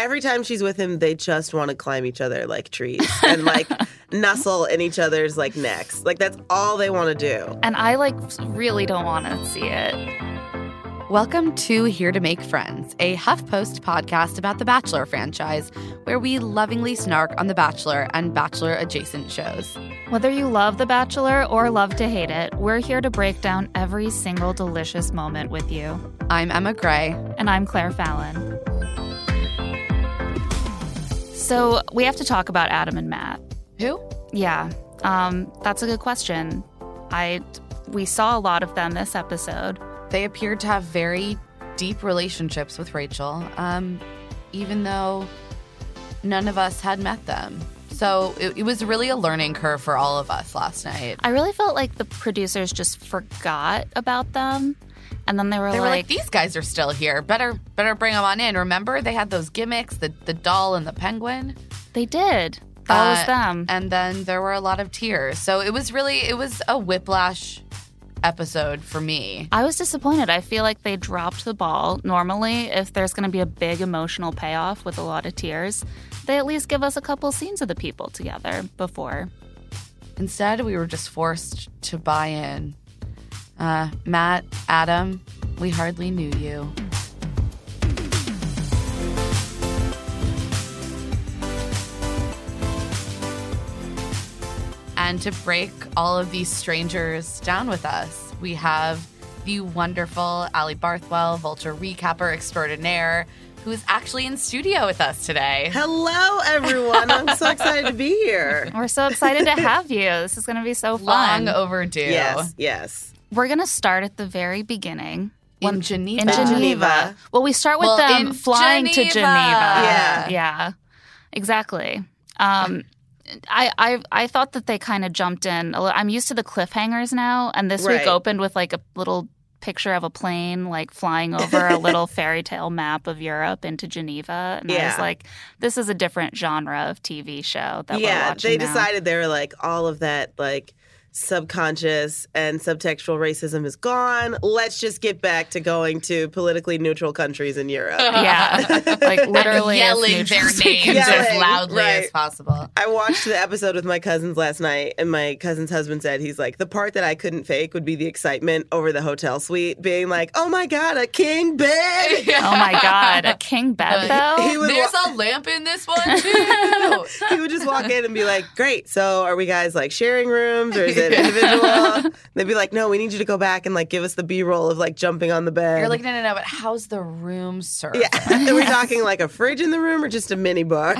every time she's with him, they just want to climb each other like trees and like nuzzle in each other's like necks. Like that's all they want to do. And I really don't want to see it. Welcome to Here to Make Friends, a HuffPost podcast about the Bachelor franchise, where we lovingly snark on The Bachelor and Bachelor-adjacent shows. Whether you love The Bachelor or love to hate it, we're here to break down every single delicious moment with you. I'm Emma Gray. And I'm Claire Fallon. So we have to talk about Adam and Matt. Who? Yeah, that's a good question. We saw a lot of them this episode. They appeared to have very deep relationships with Rachel, even though none of us had met them. So it was really a learning curve for all of us last night. I really felt like the producers just forgot about them. And then they were like, these guys are still here. Better bring them on in. Remember, they had those gimmicks, the doll and the penguin? They did. That was them. And then there were a lot of tears. So it was a whiplash episode for me. I was disappointed. I feel like they dropped the ball. Normally, if there's going to be a big emotional payoff with a lot of tears, they at least give us a couple scenes of the people together before. Instead, we were just forced to buy in. Matt, Adam, we hardly knew you. And to break all of these strangers down with us, we have the wonderful Ali Barthwell, Vulture recapper extraordinaire, who is actually in studio with us today. Hello, everyone. I'm so excited to be here. We're so excited to have you. This is going to be so fun. Long overdue. Yes. We're going to start at the very beginning. In Geneva. In Geneva. Well, we start with them flying to Geneva. Yeah. Exactly. I thought that they kind of jumped in. I'm used to the cliffhangers now, and this week opened with like a little picture of a plane like flying over a little fairy tale map of Europe into Geneva. And I was like, this is a different genre of TV show that we're watching they now. decided they were like, all of that like subconscious and subtextual racism is gone. Let's just get back to going to politically neutral countries in Europe. Yeah. Like literally yelling their names as loudly as possible. I watched the episode with my cousins last night, and my cousin's husband said, he's like, the part that I couldn't fake would be the excitement over the hotel suite being like, oh my God, a king bed. Oh my God, a king bed though? There's a lamp in this one too. He would just walk in and be like, great, so are we guys like sharing rooms or is it individual? They'd be like, no, we need you to go back and like give us the B-roll of like jumping on the bed. You're like, no, but how's the room served? Yeah. Are we talking like a fridge in the room or just a mini bar?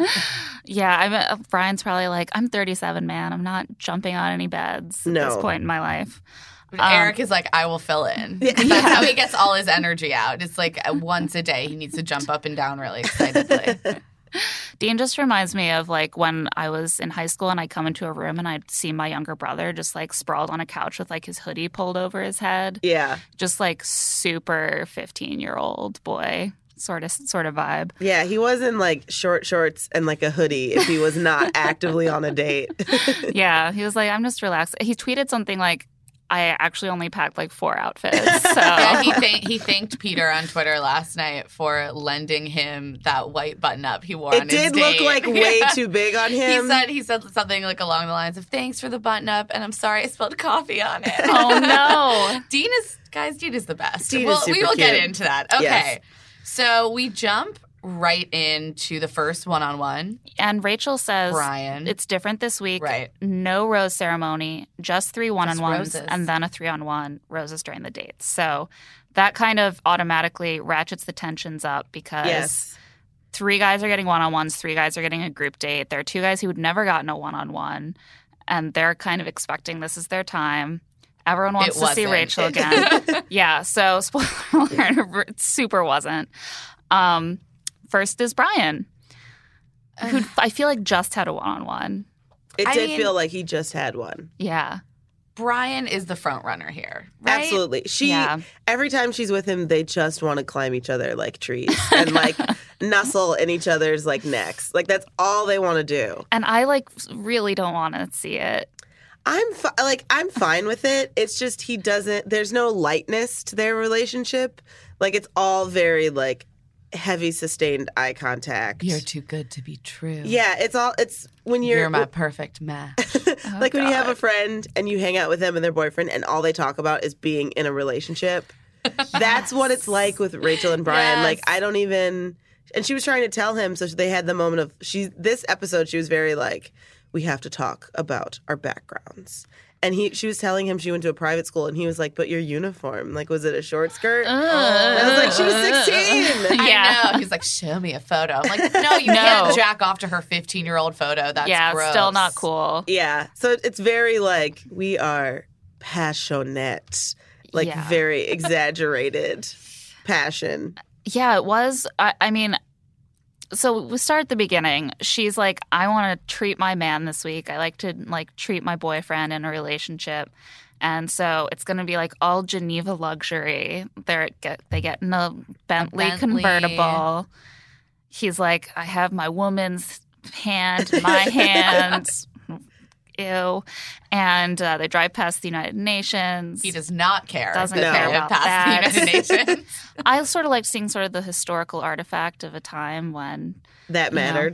Yeah, Brian's probably like, I'm 37, man. I'm not jumping on any beds at this point in my life. Eric is like, I will fill in. That's how he gets all his energy out. It's like once a day he needs to jump up and down really excitedly. Dean just reminds me of like when I was in high school and I'd come into a room and I'd see my younger brother just like sprawled on a couch with like his hoodie pulled over his head. Yeah. Just like super 15-year-old boy sort of vibe. Yeah, he was in like short shorts and like a hoodie if he was not actively on a date. Yeah, he was like, I'm just relaxed. He tweeted something like, I actually only packed like 4 outfits. So yeah, he thanked Peter on Twitter last night for lending him that white button-up he wore on his date. It did look like way too big on him. He said something like along the lines of, thanks for the button-up, and I'm sorry I spilled coffee on it. Oh, no. Dean is the best. Dean is super we will cute. get into that. Okay. Yes. So we jump right into the first one-on-one. And Rachel says, Brian, it's different this week. Right. No rose ceremony, just 3 one-on-ones, roses. and then a 3-on-1, roses during the dates. So that kind of automatically ratchets the tensions up because 3 guys are getting one-on-ones, 3 guys are getting a group date. There are 2 guys who had never gotten a one-on-one, and they're kind of expecting this is their time. Everyone wants to see Rachel again. Yeah, so spoiler alert, it super wasn't. First is Brian, who I feel like just had a one-on-one. It did feel like he just had one. Yeah. Brian is the front runner here, right? Absolutely. Every time she's with him, they just want to climb each other like trees and like nuzzle in each other's like necks. Like that's all they want to do. And I like really don't want to see it. I'm fine with it. It's just there's no lightness to their relationship. Like it's all very like heavy sustained eye contact. You're too good to be true. Yeah, it's when You're my perfect match. like when you have a friend and you hang out with them and their boyfriend and all they talk about is being in a relationship. That's what it's like with Rachel and Brian. Yes. Like I don't even. And she was trying to tell him, so they had the moment of this episode. She was very like, we have to talk about our backgrounds. And she was telling him she went to a private school, and he was like, but your uniform, like, was it a short skirt? And I was like, she was 16. I know. He's like, show me a photo. I'm like, no, you can't jack off to her 15-year-old photo. That's gross. Still not cool. Yeah. So it's very like, we are passionate, like very exaggerated passion. Yeah, it was. I mean, so we start at the beginning. She's like, I want to treat my man this week. I like to treat my boyfriend in a relationship. And so it's going to be like all Geneva luxury. They get in a Bentley convertible. He's like, I have my woman's hand, my hands. Ew. And they drive past the United Nations. He does not care. Doesn't care about that. The United Nations. I sort of like seeing sort of the historical artifact of a time when that mattered.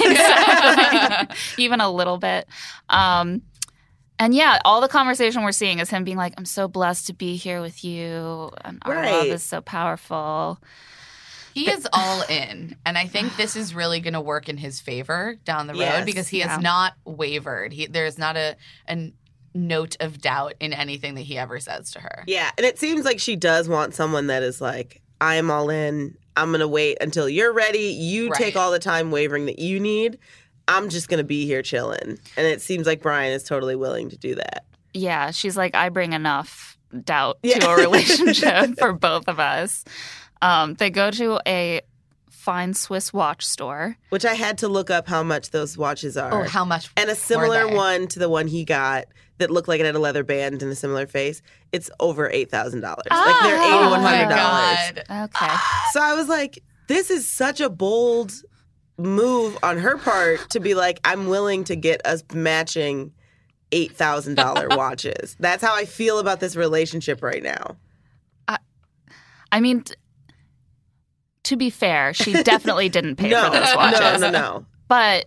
Exactly. Even a little bit. And yeah, all the conversation we're seeing is him being like, I'm so blessed to be here with you. And our love is so powerful. He is all in, and I think this is really going to work in his favor down the road because he has not wavered. There's not a note of doubt in anything that he ever says to her. Yeah, and it seems like she does want someone that is like, I'm all in. I'm going to wait until you're ready. You take all the time wavering that you need. I'm just going to be here chilling. And it seems like Brian is totally willing to do that. Yeah, she's like, I bring enough doubt to a relationship for both of us. They go to a fine Swiss watch store. Which I had to look up how much those watches are. Oh, how much? And a similar one to the one he got that looked like it had a leather band and a similar face. It's over $8,000. Like they're $8,100. Okay. So I was like, this is such a bold move on her part to be like, I'm willing to get us matching $8,000 watches. That's how I feel about this relationship right now. I mean, to be fair, she definitely didn't pay for those watches. No. But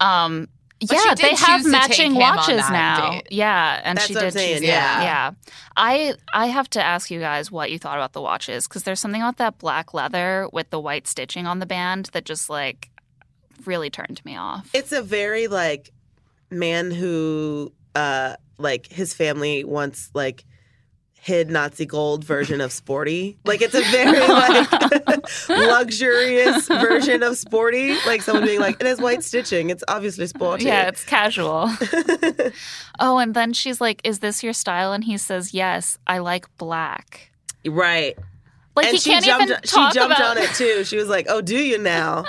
they have matching watches now. Date. Yeah, and that's she what did I'm saying. choose yeah. I have to ask you guys what you thought about the watches because there's something about that black leather with the white stitching on the band that just like really turned me off. It's a very like man who like his family once like hid Nazi gold version of sporty. Like it's a very like luxurious version of sporty. Like someone being like, it has white stitching. It's obviously sporty. Yeah, it's casual. Oh, and then she's like, is this your style? And he says, yes, I like black. Right. Like and he can't even talk she jumped about... on it too. She was like, "Oh, do you now?"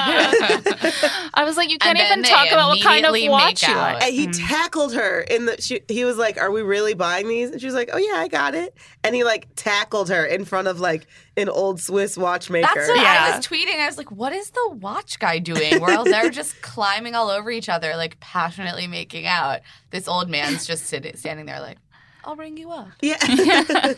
I was like, "You can't even talk about what kind of watch you like." And he tackled her in the. He was like, "Are we really buying these?" And she was like, "Oh yeah, I got it." And he like tackled her in front of like an old Swiss watchmaker. That's what I was tweeting. I was like, "What is the watch guy doing?" Where they're just climbing all over each other, like passionately making out. This old man's just standing there, like, "I'll ring you up." Yeah.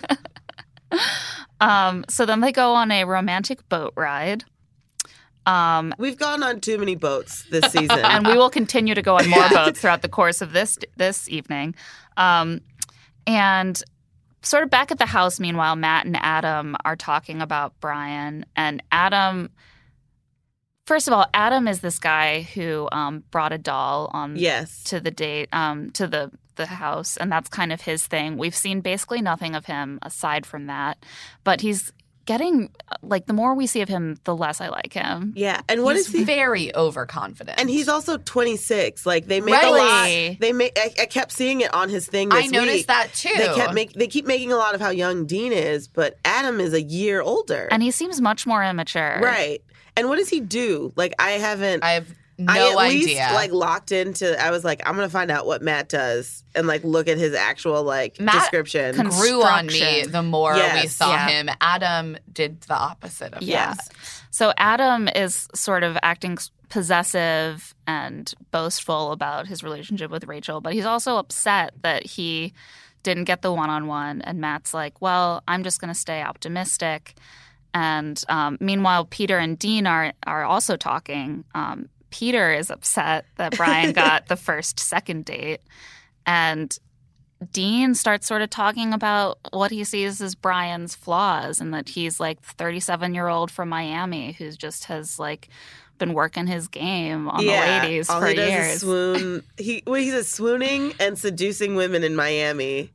So then they go on a romantic boat ride. We've gone on too many boats this season. And we will continue to go on more boats throughout the course of this evening. And sort of back at the house, meanwhile, Matt and Adam are talking about Brian. And Adam, first of all, Adam is this guy who brought a doll to the date, to the house, and that's kind of his thing. We've seen basically nothing of him aside from that, but he's getting like the more we see of him, the less I like him. Yeah, and he's very overconfident, and he's also 26. Like they make a lot. They make. I kept seeing it on his thing. This I noticed week. that too. They keep making a lot of how young Dean is, but Adam is a year older, and he seems much more immature. Right. And what does he do? Like I have no at idea. Least, like locked into. I was like, I'm gonna find out what Matt does and like look at his actual like description. Grew on me the more we saw him. Adam did the opposite of that. So Adam is sort of acting possessive and boastful about his relationship with Rachel, but he's also upset that he didn't get the one-on-one. And Matt's like, well, I'm just gonna stay optimistic. And meanwhile, Peter and Dean are also talking. Peter is upset that Brian got the second date. And Dean starts sort of talking about what he sees as Brian's flaws and that he's like 37-year-old from Miami who just has like been working his game on the ladies all for he does years. Is swoon. He's a swooning and seducing women in Miami.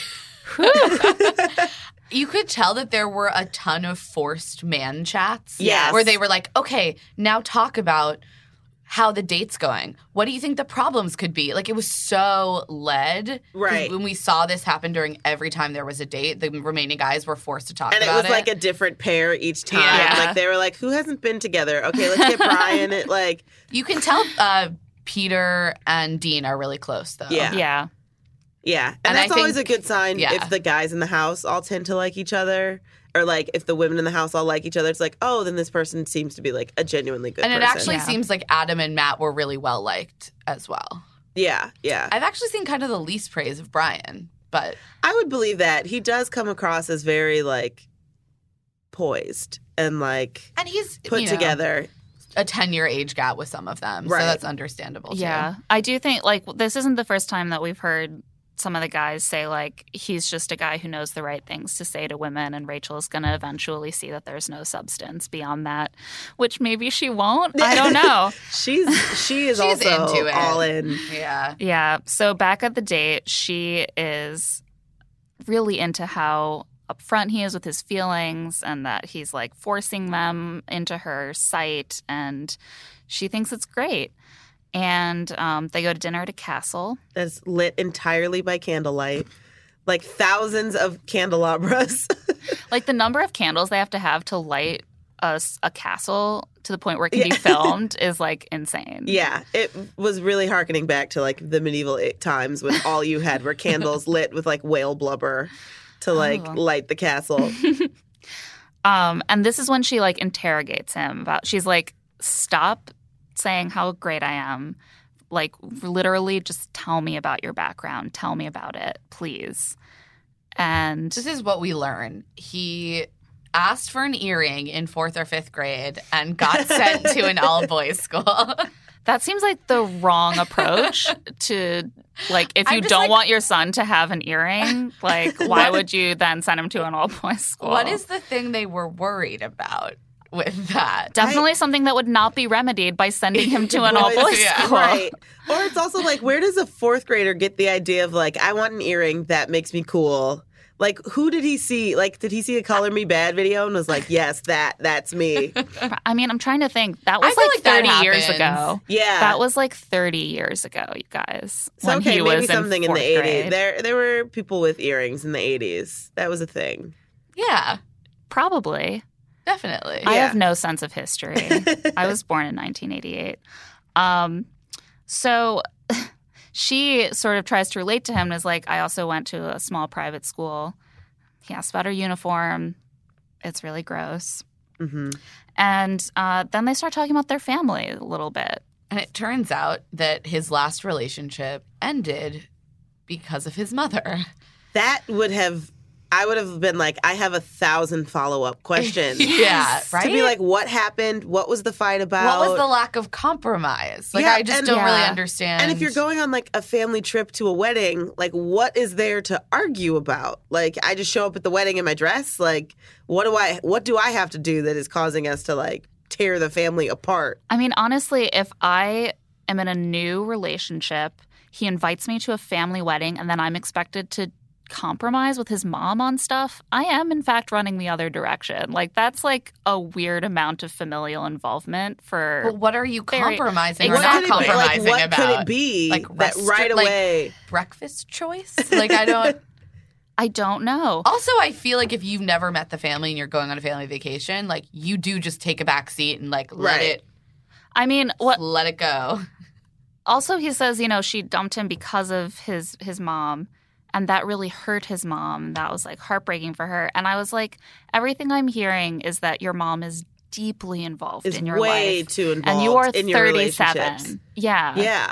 You could tell that there were a ton of forced man chats. Yes. Where they were like, okay, now talk about how the date's going. What do you think the problems could be? Like, it was so led. Right. When we saw this happen during every time there was a date, the remaining guys were forced to talk about it. And it was like a different pair each time. Yeah. Like, they were like, who hasn't been together? Okay, let's get Brian. You can tell Peter and Dean are really close, though. Yeah. Yeah. Yeah. And that's I always think- a good sign yeah. if the guys in the house all tend to like each other. Or, like, if the women in the house all like each other, it's like, oh, then this person seems to be, like, a genuinely good person. And it actually Yeah. seems like Adam and Matt were really well liked as well. Yeah, yeah. I've actually seen kind of the least praise of Brian, but I would believe that. He does come across as very, like, poised and, like, and he's put together. a 10-year age gap with some of them, Right. so that's understandable. Yeah. Too. I do think, like, this isn't the first time that we've heard some of the guys say, like, he's just a guy who knows the right things to say to women, and Rachel is going to eventually see that there's no substance beyond that, which maybe she won't. I don't know. She is also into it. all in. Yeah. Yeah. So back at the date, she is really into how upfront he is with his feelings and that he's, like, forcing them into her sight, and she thinks it's great. And they go to dinner at a castle. That's lit entirely by candlelight. Like thousands of candelabras. Like the number of candles they have to light a castle to the point where it can be filmed is like insane. Yeah, it was really hearkening back to like the medieval times when all you had were candles lit with like whale blubber to like light the castle. And this is when she like interrogates him about, she's like, stop saying how great I am. Like, literally just tell me about your background. Tell me about it, please. And This is what we learn. He asked for an earring in 4th or 5th grade and got sent to an all-boys school. that seems like the wrong approach to, like, if I'm you just don't like- want your son to have an earring, like, why would you then send him to an all-boys school? What is the thing they were worried about with that? Definitely something that would not be remedied by sending him to an all-boys Yeah. school. Right. Or it's also like, where does a 4th grader get the idea of like, I want an earring that makes me cool? Like, who did he see? Like, did he see a Color Me Bad video and was like, yes, that's me? I mean, I'm trying to think. That was I feel like like that 30 years happens. ago. Yeah. That was like 30 years ago, you guys. So, when okay, he maybe was something in the 4th 80s. grade. There were people with earrings in the 80s. That was a thing. Yeah, Probably. definitely. I Yeah. have no sense of history. I was born in 1988. So she sort of tries to relate to him and is like, I also went to a small private school. He asked about her uniform. It's really gross. Mm-hmm. And then they start talking about their family a little bit. And it turns out that his last relationship ended because of his mother. That would have, I would have been like, I have 1,000 follow-up questions. Yeah, right? To be like, what happened? What was the fight about? What was the lack of compromise? Like, Yeah, I just and- don't really Yeah. understand. And if you're going on like a family trip to a wedding, like what is there to argue about? Like I just show up at the wedding in my dress. Like what do I have to do that is causing us to like tear the family apart? I mean, honestly, if I am in a new relationship, he invites me to a family wedding, and then I'm expected to compromise with his mom on stuff, I am in fact running the other direction. Like that's like a weird amount of familial involvement for But what are you Very- compromising or Exactly. not compromising what about? could it be Like that right like, away? breakfast choice? Like, I don't. I don't know. Also, I feel like if you've never met the family and you're going on a family vacation, like you do just take a back seat and like Right. I mean, what let it go. also he says, you know, she dumped him because of his mom. And that really hurt his mom. That was like heartbreaking for her. And I was like, everything I'm hearing is that your mom is deeply involved Is in your way life. too involved And you are in your 37. relationships. Yeah. Yeah.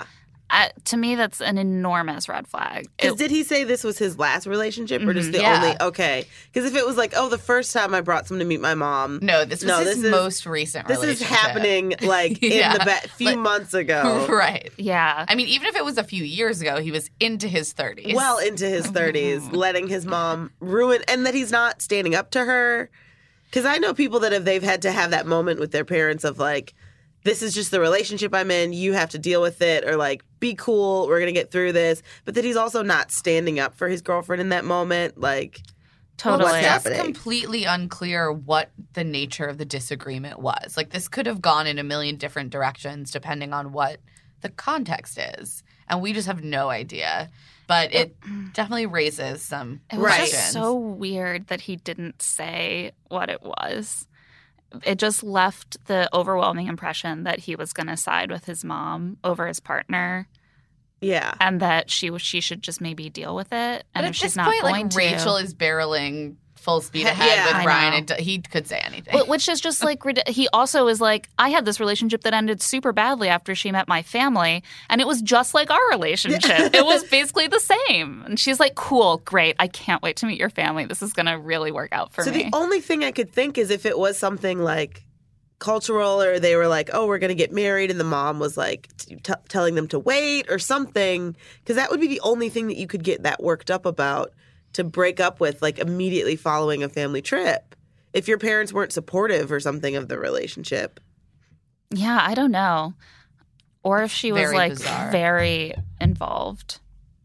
To me, that's an enormous red flag. Because did he say this was his last relationship or just the only? Okay. Because if it was like, the first time I brought someone to meet my mom. No, this was his most recent relationship. This is happening like in the few months ago. Right. Yeah. I mean, even if it was a few years ago, he was into his 30s. Well into his 30s, letting his mom ruin, and that he's not standing up to her. Because I know people that they've had to have that moment with their parents of like, this is just the relationship I'm in. You have to deal with it, or like, be cool. We're going to get through this. But that he's also not standing up for his girlfriend in that moment. Like, totally. What's happening? It's completely unclear what the nature of the disagreement was. Like, this could have gone in a million different directions depending on what the context is. And we just have no idea. But it definitely raises some questions. It was just so weird that he didn't say what it was. It just left the overwhelming impression that he was going to side with his mom over his partner. Yeah. And that she should just maybe deal with it. And but if she's at not this point, going to. Rachel is barreling full speed ahead with Brian. And he could say anything. Which is just like, he also is like, I had this relationship that ended super badly after she met my family. And it was just like our relationship. It was basically the same. And she's like, cool, great. I can't wait to meet your family. This is going to really work out for me. So the only thing I could think is if it was something like cultural, or they were like, we're going to get married, and the mom was like telling them to wait or something. Because that would be the only thing that you could get that worked up about, to break up with like immediately following a family trip, if your parents weren't supportive or something of the relationship. Yeah, I don't know. Or if she was Very like bizarre. very involved.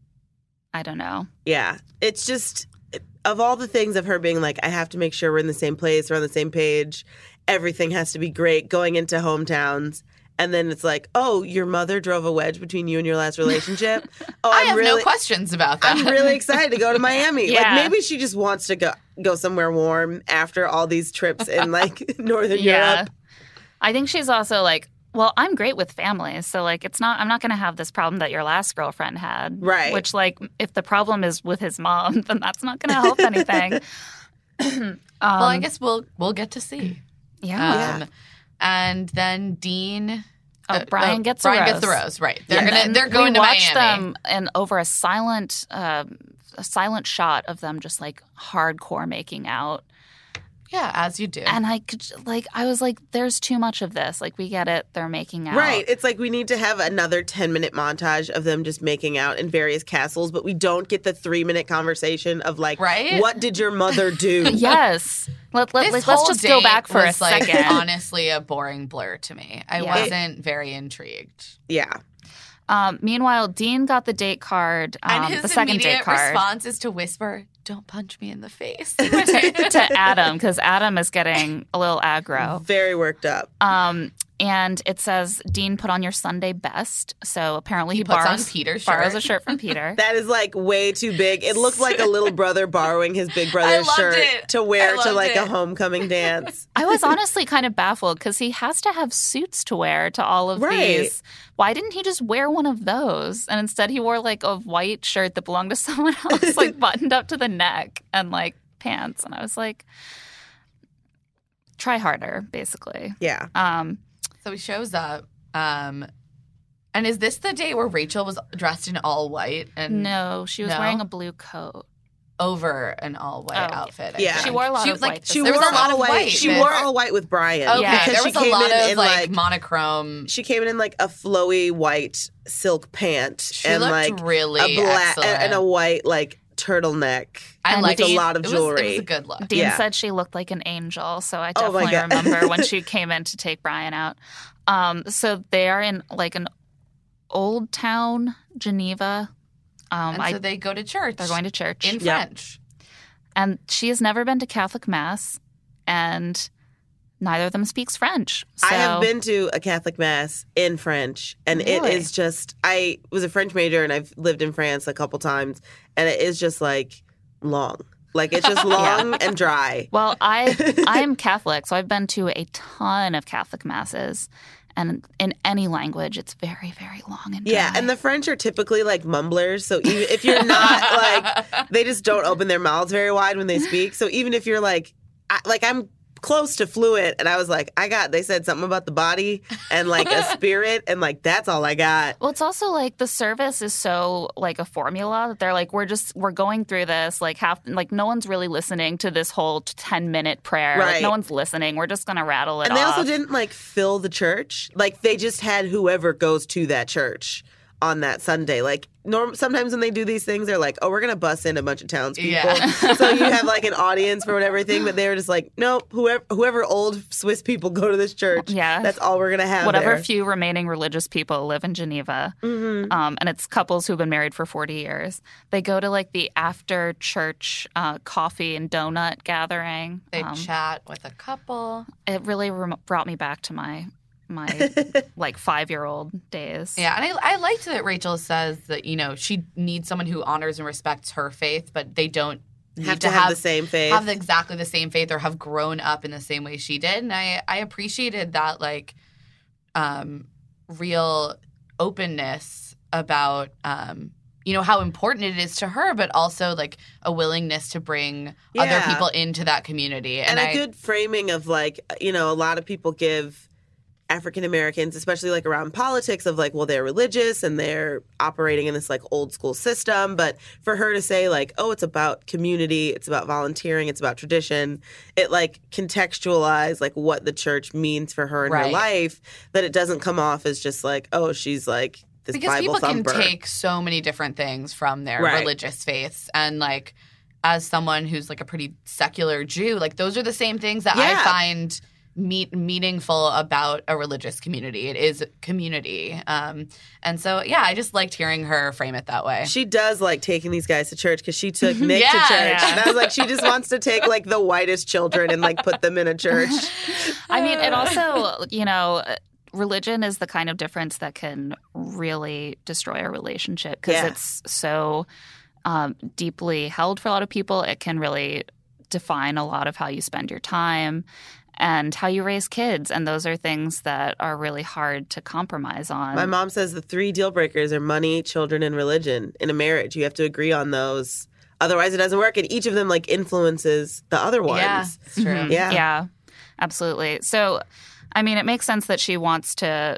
I don't know. Yeah. It's just, of all the things of her being like, I have to make sure we're in the same place, we're on the same page, everything has to be great, going into hometowns. And then it's like, your mother drove a wedge between you and your last relationship. I have no questions about that. I'm really excited to go to Miami. Yeah. Like, maybe she just wants to go somewhere warm after all these trips in like Northern Europe. I think she's also like, well, I'm great with families, so like I'm not going to have this problem that your last girlfriend had. Right. Which, like, if the problem is with his mom, then that's not going to help anything. Well, I guess we'll get to see. Yeah. And then Dean. Brian gets the rose. Right. They're going to Miami. We watch Miami. them and over a silent shot of them just like hardcore making out. Yeah, as you do. And I was like, there's too much of this. Like, we get it. They're making out. Right. It's like we need to have another 10-minute montage of them just making out in various castles, but we don't get the 3-minute conversation of like, what did your mother do? Yes. Let's just go back for a second. Like, honestly, a boring blur to me. I wasn't very intrigued. Yeah. Meanwhile, Dean got the date card, and his the second date card. response is to whisper, "Don't punch me in the face," to Adam, because Adam is getting a little aggro. Very worked up. And it says, Dean, put on your Sunday best. So apparently he borrows a shirt from Peter. That is like way too big. It looked like a little brother borrowing his big brother's shirt to wear to like a homecoming dance. I was honestly kind of baffled because he has to have suits to wear to all of these. Why didn't he just wear one of those? And instead he wore like a white shirt that belonged to someone else, like buttoned up to the neck, and like pants. And I was like, try harder, basically. Yeah. So he shows up. And is this the date where Rachel was dressed in all white? And no, she was wearing a blue coat. Over an all-white outfit. Yeah. She wore a lot of white. There was a lot of white. She wore all white with Brian. Okay. Yeah. There was a lot of like monochrome. She came in like a flowy white silk pant. She and looked like really a black excellent. and a white like turtleneck. I liked a lot of jewelry. It was a good look. Dean said she looked like an angel, so I definitely remember when she came in to take Brian out. So they are in like an old town, Geneva. So they go to church. They're going to church. In French. And she has never been to Catholic Mass, and neither of them speaks French. So. I have been to a Catholic Mass in French, and it is just, I was a French major, and I've lived in France a couple times, and it is just like long. Like, it's just long and dry. Well, I am Catholic, so I've been to a ton of Catholic Masses. And in any language, it's very, very long and dry. Yeah, and the French are typically like mumblers. So even if you're not like, they just don't open their mouths very wide when they speak. So even if you're like I'm close to fluent, and I was like, they said something about the body and like a spirit, and like that's all I got. Well, it's also like the service is so like a formula that they're like, we're going through this like no one's really listening to this whole 10-minute prayer. Right. Like no one's listening. We're just gonna rattle it off. And they also didn't like fill the church. Like they just had whoever goes to that church on that Sunday. Like sometimes when they do these things, they're like, oh, we're going to bus in a bunch of townspeople. Yeah. So you have like an audience for whatever thing, but they were just like, nope, whoever old Swiss people go to this church, that's all we're going to have Whatever there. few remaining religious people live in Geneva. Mm-hmm. And it's couples who've been married for 40 years. They go to like the after church coffee and donut gathering. They chat with a couple. It really brought me back to my like 5-year-old days. Yeah, and I liked that Rachel says that, you know, she needs someone who honors and respects her faith, but they don't have to have the same faith. Have exactly the same faith or have grown up in the same way she did. And I appreciated that, like, real openness about, you know, how important it is to her, but also, like, a willingness to bring other people into that community. And a good framing of, like, you know, a lot of people give African Americans, especially like around politics, of like, well, they're religious and they're operating in this like old school system. But for her to say like, oh, it's about community, it's about volunteering, it's about tradition, it like contextualize like what the church means for her in her life, that it doesn't come off as just like, oh, she's like this because Bible people thumper. Can take so many different things from their religious faiths. And like, as someone who's like a pretty secular Jew, like those are the same things that I find meaningful about a religious community. It is community. And so, I just liked hearing her frame it that way. She does like taking these guys to church because she took Nick to church. And I was like, she just wants to take like the whitest children and like put them in a church. I mean, it also, you know, religion is the kind of difference that can really destroy a relationship because it's so deeply held for a lot of people. It can really define a lot of how you spend your time and how you raise kids. And those are things that are really hard to compromise on. My mom says the 3 deal breakers are money, children, and religion in a marriage. You have to agree on those. Otherwise, it doesn't work. And each of them like influences the other ones. Yeah, it's true. Mm-hmm. Yeah, absolutely. So, I mean, it makes sense that she wants to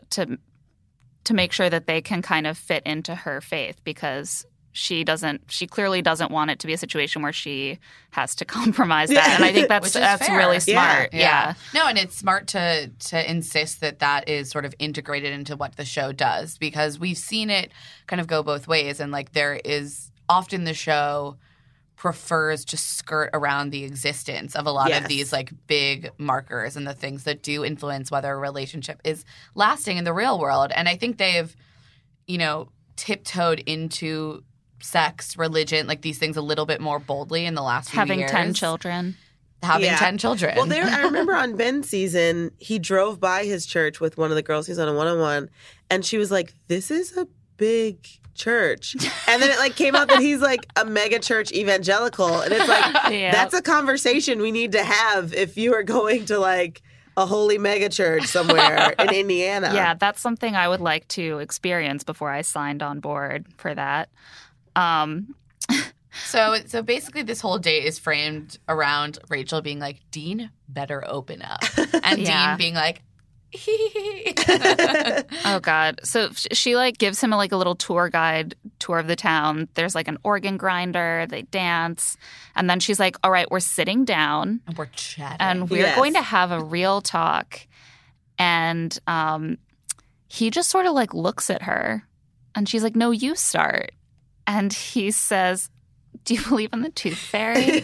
make sure that they can kind of fit into her faith because she clearly doesn't want it to be a situation where she has to compromise that. And I think that's really smart. Yeah. No, and it's smart to insist that is sort of integrated into what the show does because we've seen it kind of go both ways. And like there is often the show prefers to skirt around the existence of a lot of these like big markers and the things that do influence whether a relationship is lasting in the real world. And I think they've, you know, tiptoed into sex, religion, like these things a little bit more boldly in the last few years. Having 10 children. Having 10 children. Well, I remember on Ben's season, he drove by his church with one of the girls. He's on a one-on-one. And she was like, this is a big church. And then it like came out that he's like a mega church evangelical. And it's like, that's a conversation we need to have if you are going to like a holy mega church somewhere in Indiana. Yeah, that's something I would like to experience before I signed on board for that. So basically this whole date is framed around Rachel being like, Dean better open up. And Dean being like, oh God. So she like gives him a little tour of the town. There's like an organ grinder. They dance. And then she's like, all right, we're sitting down. And we're chatting. And we're going to have a real talk. And he just sort of like looks at her. And she's like, no, you start. And he says, do you believe in the tooth fairy?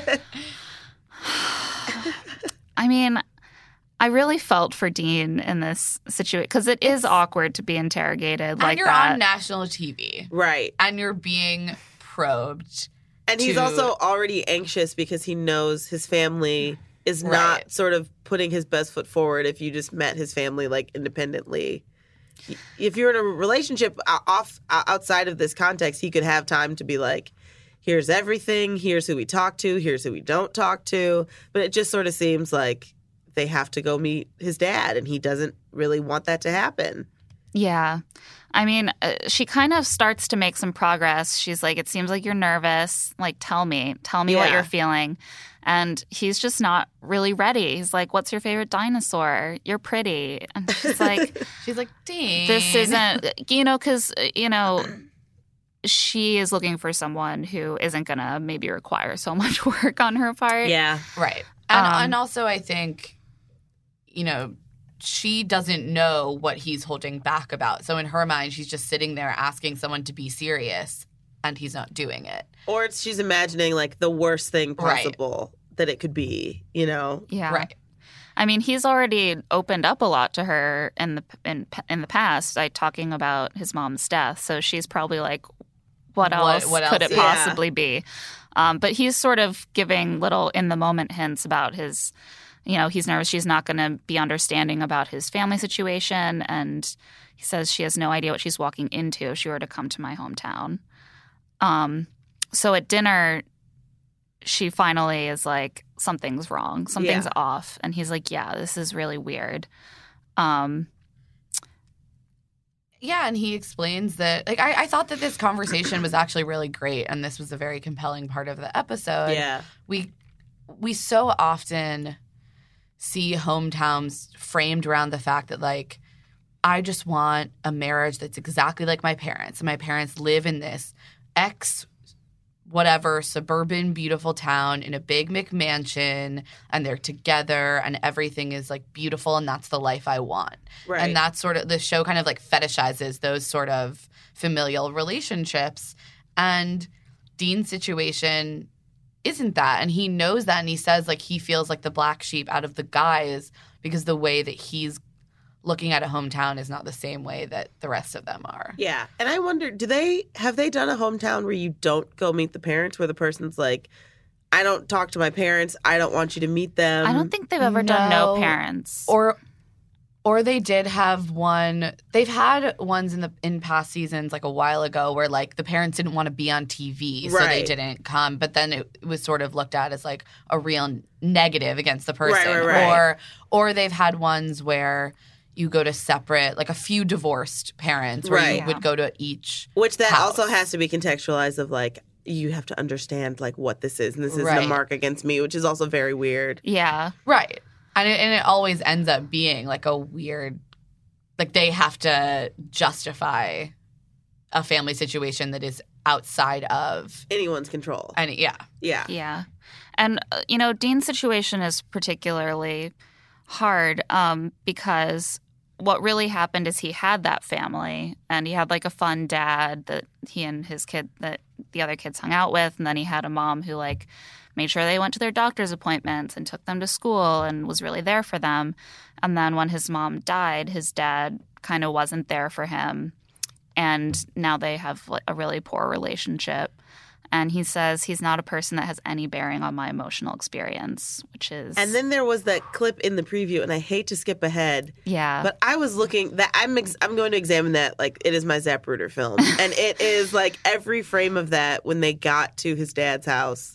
I mean, I really felt for Dean in this situation because it is awkward to be interrogated like that. And you're on national TV. Right. And you're being probed. And he's also already anxious because he knows his family is not sort of putting his best foot forward if you just met his family like independently. If you're in a relationship outside of this context, he could have time to be like, here's everything, here's who we talk to, here's who we don't talk to. But it just sort of seems like they have to go meet his dad, and he doesn't really want that to happen. Yeah. I mean, she kind of starts to make some progress. She's like, it seems like you're nervous. Like, tell me what you're feeling. And he's just not really ready. He's like, what's your favorite dinosaur? You're pretty. And she's like, dang. This isn't, because, she is looking for someone who isn't going to maybe require so much work on her part. Yeah. Right. And also I think, she doesn't know what he's holding back about. So in her mind, she's just sitting there asking someone to be serious, and he's not doing it. Or she's imagining like the worst thing possible that it could be, Yeah. Right. I mean, he's already opened up a lot to her in the past, like talking about his mom's death. So she's probably like, what else could it possibly be? But he's sort of giving little in the moment hints about his. He's nervous she's not going to be understanding about his family situation. And he says she has no idea what she's walking into if she were to come to my hometown. So at dinner, she finally is like, something's wrong. Something's off. And he's like, yeah, this is really weird. Yeah, and he explains that, like, I thought that this conversation was actually really great, and this was a very compelling part of the episode. Yeah. We so often see hometowns framed around the fact that, like, I just want a marriage that's exactly like my parents. And my parents live in this whatever suburban beautiful town in a big McMansion, and they're together and everything is like beautiful, and that's the life I want. Right. And that's sort of the show kind of like fetishizes those sort of familial relationships. And Dean's situation isn't that, and he knows that, and he says like he feels like the black sheep out of the guys because the way that he's looking at a hometown is not the same way that the rest of them are. Yeah. And I wonder, have they done a hometown where you don't go meet the parents, where the person's like, I don't talk to my parents, I don't want you to meet them? I don't think they've ever done no parents. Or they did have one. They've had ones in past seasons, like a while ago, where like the parents didn't want to be on TV, so they didn't come. But then it was sort of looked at as like a real negative against the person. Right. Or they've had ones where you go to separate, like a few divorced parents, where you would go to each Which that house. also has to be contextualized of like, you have to understand like what this is, and this isn't a mark against me, which is also very weird. Yeah. Right. And it always ends up being like a weird, like they have to justify a family situation that is outside of anyone's control. Yeah. And, Dean's situation is particularly hard because what really happened is he had that family, and he had like a fun dad that he and his kid, that the other kids hung out with. And then he had a mom who like made sure they went to their doctor's appointments and took them to school and was really there for them. And then when his mom died, his dad kind of wasn't there for him. And now they have like a really poor relationship. And he says he's not a person that has any bearing on my emotional experience, which is... And then there was that clip in the preview, and I hate to skip ahead. Yeah. But I was looking... I'm going to examine that like it is my Zapruder film. And it is like every frame of that when they got to his dad's house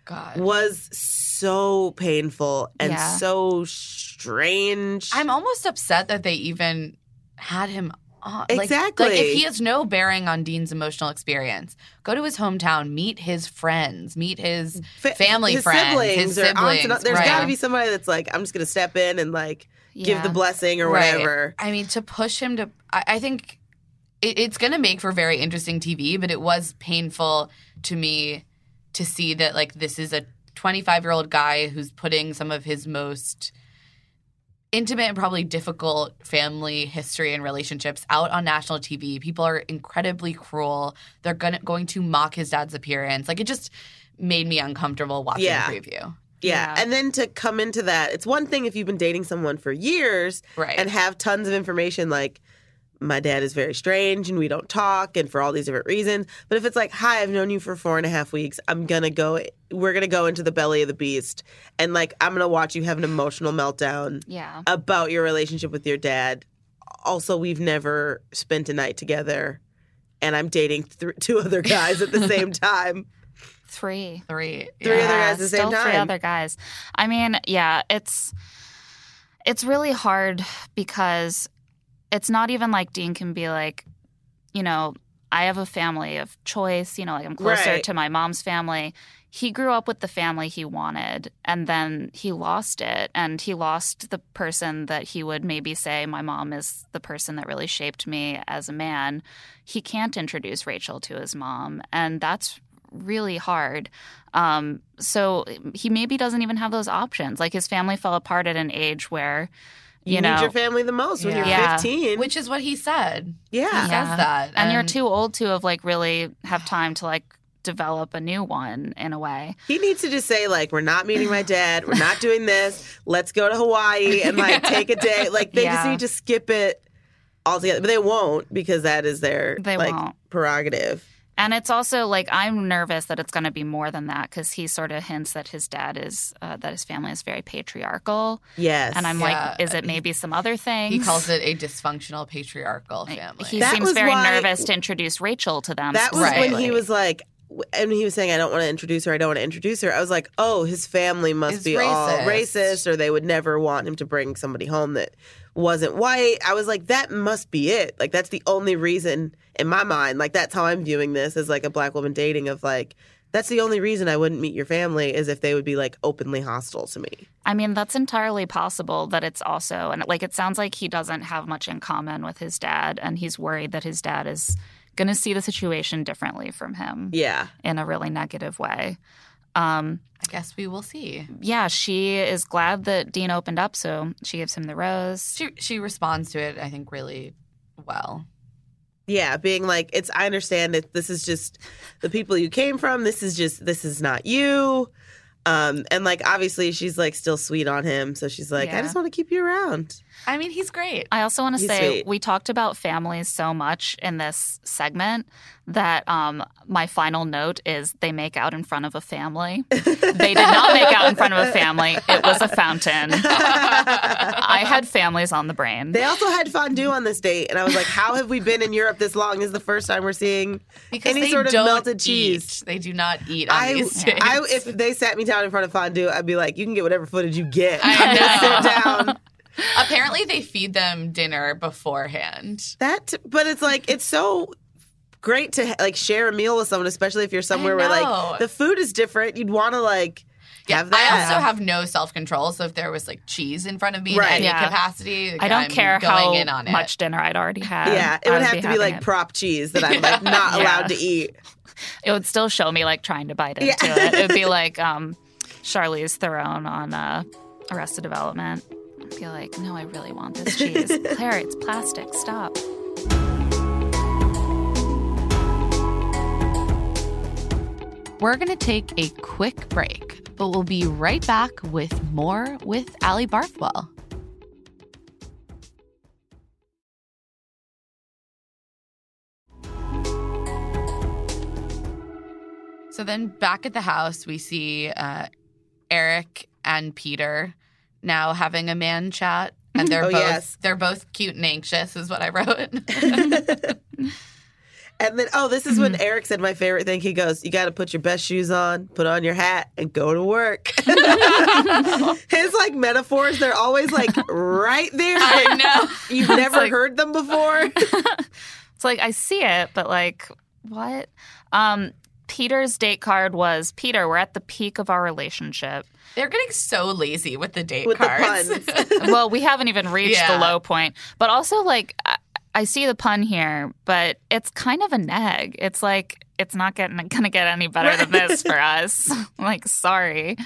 was so painful and so strange. I'm almost upset that they even had him on. Exactly. Like if he has no bearing on Dean's emotional experience, go to his hometown, meet his friends, meet his family his friends, siblings, his siblings. There's got to be somebody that's like, I'm just going to step in and like give the blessing or whatever. I mean, to push him to, I think it's going to make for very interesting TV, but it was painful to me to see that like this is a 25-year-old guy who's putting some of his most intimate and probably difficult family history and relationships out on national TV. People are incredibly cruel. They're going to mock his dad's appearance. Like it just made me uncomfortable watching the preview. Yeah. And then to come into that, it's one thing if you've been dating someone for years and have tons of information like, my dad is very strange and we don't talk and for all these different reasons. But if it's like, hi, I've known you for 4.5 weeks. We're going to go into the belly of the beast. And like, I'm going to watch you have an emotional meltdown about your relationship with your dad. Also, we've never spent a night together. And I'm dating 2 other guys at the same time. Three other guys at the same time. 3 other guys. I mean, it's really hard because it's not even like Dean can be like, you know, I have a family of choice, you know, like I'm closer to my mom's family. He grew up with the family he wanted, and then he lost it, and he lost the person that he would maybe say, my mom is the person that really shaped me as a man. He can't introduce Rachel to his mom, and that's really hard. So he maybe doesn't even have those options. Like his family fell apart at an age where you know, need your family the most when you're 15. Which is what he said. Yeah. He says that. And you're too old to have like really have time to like develop a new one in a way. He needs to just say like, we're not meeting my dad. We're not doing this. Let's go to Hawaii and like take a day. Like they just need to skip it altogether. But they won't because that is their prerogative. And it's also like I'm nervous that it's going to be more than that because he sort of hints that his dad is that his family is very patriarchal. Yes, and I'm like, is it maybe some other thing? He calls it a dysfunctional patriarchal family. He seems very nervous to introduce Rachel to them. That was when he was like, and he was saying, "I don't want to introduce her. I don't want to introduce her." I was like, "Oh, his family must be all racist, or they would never want him to bring somebody home that wasn't white." I was like, "That must be it. Like that's the only reason." In my mind, like that's how I'm viewing this as like a black woman dating of like, that's the only reason I wouldn't meet your family is if they would be like openly hostile to me. I mean, that's entirely possible that it's also, and like it sounds like he doesn't have much in common with his dad and he's worried that his dad is going to see the situation differently from him. Yeah. In a really negative way. I guess we will see. Yeah, she is glad that Dean opened up, so she gives him the rose. She responds to it, I think, really well. Yeah, being like, I understand that this is just the people you came from. This is not you. And like, obviously she's like still sweet on him. So she's like, I just want to keep you around. I mean, he's great. I also want to say we talked about families so much in this segment that my final note is they make out in front of a family. They did not make out in front of a family. It was a fountain. I had families on the brain. They also had fondue on this date. And I was like, how have we been in Europe this long? This is the first time we're seeing any sort of melted cheese. They do not eat on these dates. If they sat me down in front of fondue, I'd be like, you can get whatever footage you get. I know. Sit down. Apparently, they feed them dinner beforehand. But it's like, it's so great to like share a meal with someone, especially if you're somewhere where like the food is different. You'd want to like have that. I also have no self-control, so if there was like cheese in front of me in any capacity, like, I don't care how in on much dinner I'd already had. Yeah, it would have to be like prop cheese that I'm like not allowed to eat. It would still show me like trying to bite into it. It would be like Charlize Theron on Arrested Development. I'd be like, no, I really want this cheese. Claire, it's plastic. Stop. We're going to take a quick break, but we'll be right back with more with Allie Barthwell. So then back at the house, we see Eric and Peter now having a man chat, and they're both cute and anxious, is what I wrote. And then, this is when Eric said my favorite thing. He goes, "You got to put your best shoes on, put on your hat, and go to work." His like metaphors, they're always like right there. I know. You've never heard them before. It's like I see it, but like what? Peter's date card was, Peter, we're at the peak of our relationship. They're getting so lazy with the date cards. The puns. Well, we haven't even reached the low point. But also, like, I see the pun here, but it's kind of a neg. It's like, it's not going to get any better than this for us. Like, sorry.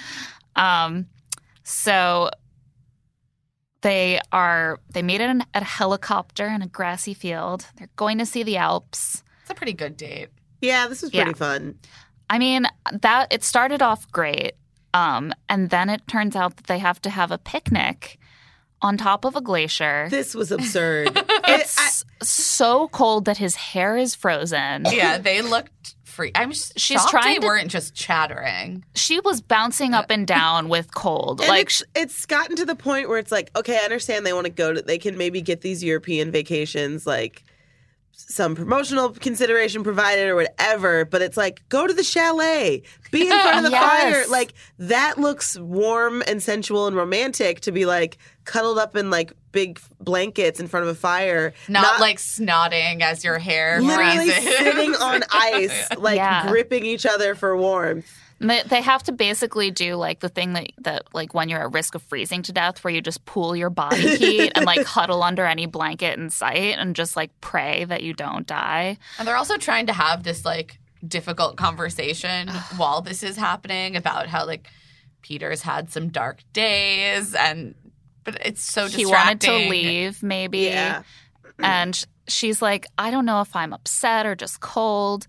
So they meet at a helicopter in a grassy field. They're going to see the Alps. It's a pretty good date. Yeah, this was pretty fun. I mean, it started off great. And then it turns out that they have to have a picnic on top of a glacier. This was absurd. It's so cold that his hair is frozen. Yeah, they looked free. She's trying. They weren't just chattering. She was bouncing up and down with cold. And like it's gotten to the point where it's like, okay, I understand they want to they can maybe get these European vacations like some promotional consideration provided or whatever, but it's like, go to the chalet, be in front of the fire. Like, that looks warm and sensual and romantic to be like cuddled up in like big blankets in front of a fire. Not like snotting as your hair literally freezes. sitting on ice, like gripping each other for warmth. They have to basically do like the thing that like when you're at risk of freezing to death, where you just pool your body heat and like huddle under any blanket in sight and just like pray that you don't die. And they're also trying to have this like difficult conversation while this is happening about how like Peter's had some dark days, but it's so distracting. He wanted to leave, maybe. Yeah. And she's like, I don't know if I'm upset or just cold.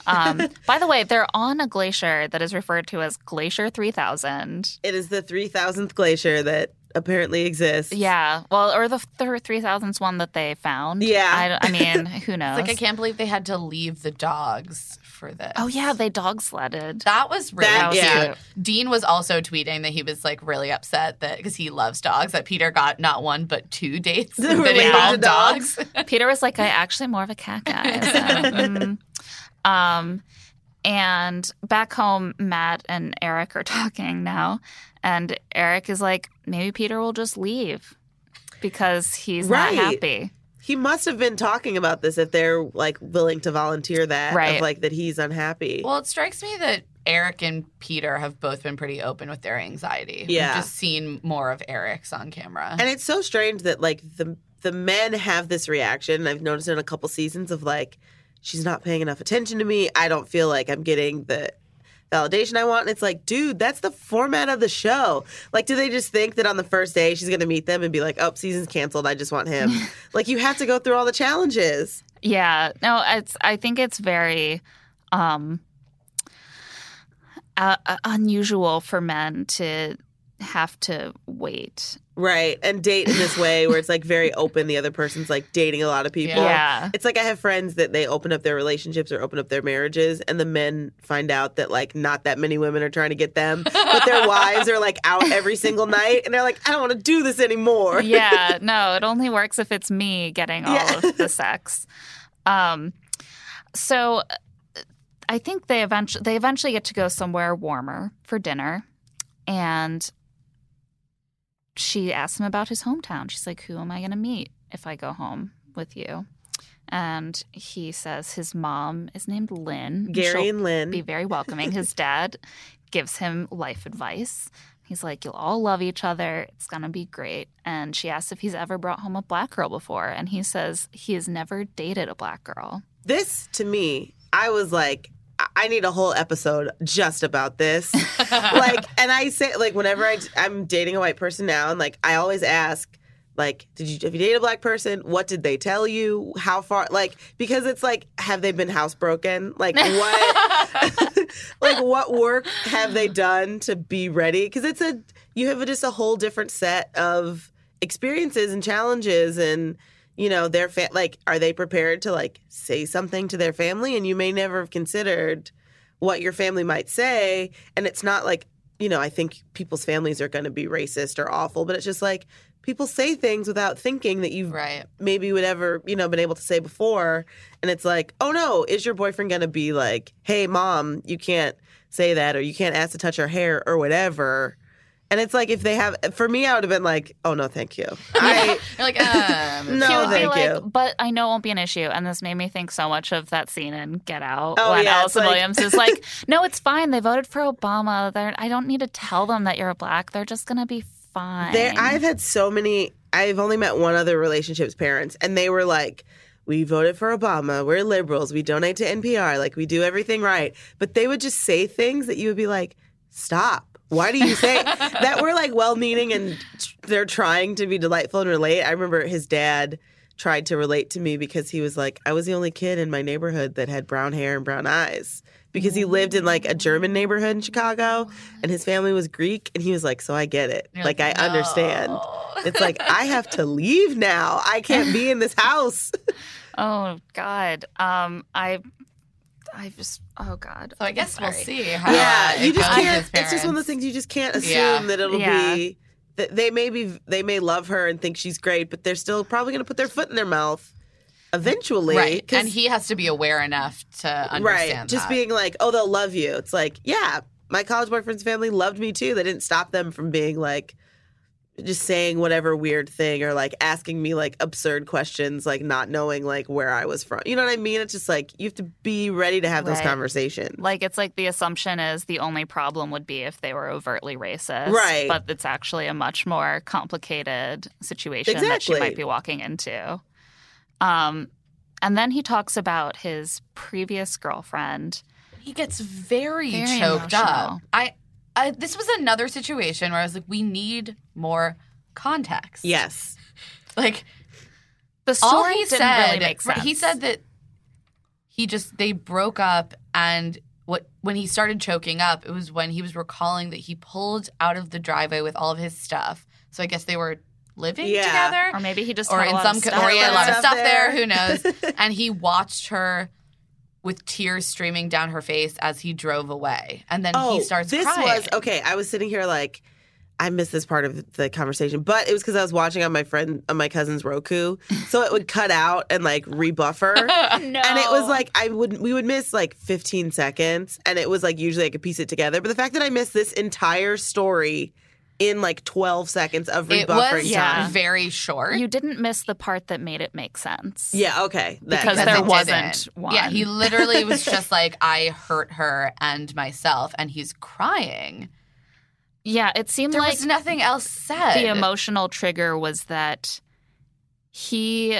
By the way, they're on a glacier that is referred to as Glacier 3000. It is the 3000th glacier that apparently exists. Yeah. Well, or the 3000th one that they found. Yeah. I mean, who knows? It's like, I can't believe they had to leave the dogs for this. Oh, yeah. They dog sledded. That was really cute. Dean was also tweeting that he was like really upset that because he loves dogs, that Peter got not one but 2 dates that involved dogs. Peter was like, I actually more of a cat guy. So, and back home, Matt and Eric are talking now. And Eric is like, maybe Peter will just leave because he's not happy. He must have been talking about this if they're like willing to volunteer that, right? Of like that he's unhappy. Well, it strikes me that Eric and Peter have both been pretty open with their anxiety. Yeah, we've just seen more of Eric's on camera, and it's so strange that like the men have this reaction. I've noticed in a couple seasons of like, she's not paying enough attention to me. I don't feel like I'm getting the validation I want. And it's like, dude, that's the format of the show. Like, do they just think that on the first day she's going to meet them and be like, oh, season's canceled, I just want him? Like, you have to go through all the challenges. Yeah. No, I think it's very unusual for men to have to wait. Right. And date in this way where it's like very open. The other person's like dating a lot of people. Yeah. It's like I have friends that they open up their relationships or open up their marriages and the men find out that like not that many women are trying to get them, but their wives are like out every single night and they're like, I don't want to do this anymore. Yeah. No, it only works if it's me getting all of the sex. So I think they eventually get to go somewhere warmer for dinner, and she asks him about his hometown. She's like, who am I going to meet if I go home with you? And he says his mom is named Lynn. Gary and Lynn. Be very welcoming. His dad gives him life advice. He's like, you'll all love each other. It's going to be great. And she asks if he's ever brought home a black girl before. And he says he has never dated a black girl. This, to me, I was like, I need a whole episode just about this. Like, and I say, like, whenever I'm dating a white person now, and like, I always ask, like, have you dated a black person? What did they tell you? How far? Like, because it's like, have they been housebroken? Like, what? Like, what work have they done to be ready? Because you have just a whole different set of experiences and challenges, and you know, like, are they prepared to like say something to their family? And you may never have considered what your family might say. And it's not like, you know, I think people's families are going to be racist or awful, but it's just like people say things without thinking that you maybe would ever, you know, been able to say before. And it's like, oh no, is your boyfriend going to be like, hey mom, you can't say that, or you can't ask to touch her hair or whatever. And it's like, if they have, for me, I would have been like, oh, no, thank you. You're like, no, thank you. But I know it won't be an issue. And this made me think so much of that scene in Get Out when Allison Williams is like, no, it's fine. They voted for Obama. I don't need to tell them that you're black. They're just going to be fine. I've had so many, I've only met one other relationship's parents, and they were like, we voted for Obama. We're liberals. We donate to NPR. Like, we do everything right. But they would just say things that you would be like, stop. Why do you say that? We're like well-meaning and they're trying to be delightful and relate. I remember his dad tried to relate to me because he was like, I was the only kid in my neighborhood that had brown hair and brown eyes, because he lived in like a German neighborhood in Chicago and his family was Greek. And he was like, so I get it. Like, I understand. It's like, I have to leave now. I can't be in this house. Oh, God. I just, oh God. So I guess we'll see how you just can't, it's just one of those things you just can't assume that it'll be, that they may love her and think she's great, but they're still probably going to put their foot in their mouth. eventually. Right. And he has to be aware enough to understand right. Just being like, oh, they'll love you. It's like, yeah, my college boyfriend's family loved me too. They didn't stop them from being like, just saying whatever weird thing or like asking me like absurd questions, like not knowing like where I was from. You know what I mean? It's just like you have to be ready to have those conversations. Like it's like the assumption is the only problem would be if they were overtly racist. Right. But it's actually a much more complicated situation that she might be walking into. And then he talks about his previous girlfriend. He gets very choked emotional. up. This was another situation where I was like, we need more context. Yes. Like, the story all he didn't said, really make sense. He said that they broke up, and when he started choking up, it was when he was recalling that he pulled out of the driveway with all of his stuff. So I guess they were living together. Or maybe he just or had in a lot some of stuff. or he had a lot of stuff there. there. Who knows? And he watched her with tears streaming down her face as he drove away. And then he starts crying. I was sitting here like, I missed this part of the conversation, but it was because I was watching on my cousin's Roku, so it would cut out and like rebuffer. No. And it was like we would miss like 15 seconds, and it was like usually I could piece it together. But the fact that I missed this entire story in like 12 seconds of rebuffering time. Very short. You didn't miss the part that made it make sense. Yeah, okay. Because there wasn't one. Yeah, he literally was just like, I hurt her and myself, and he's crying. Yeah, it seemed there like was nothing else said. The emotional trigger was that he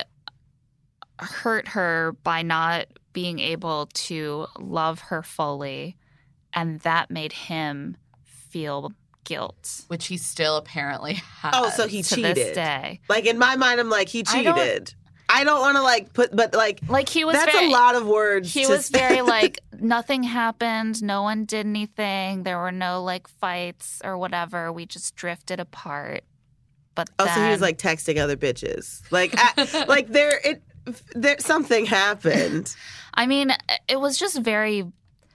hurt her by not being able to love her fully, and that made him feel guilt. Which he still apparently has. Oh, so he cheated. To this day. Like in my mind, I'm like, he cheated. I don't want to like put, but like he was. That's a lot of words. He was very like nothing happened. No one did anything. There were no like fights or whatever. We just drifted apart. But then, so he was like texting other bitches. Like like there something happened. I mean, it was just very,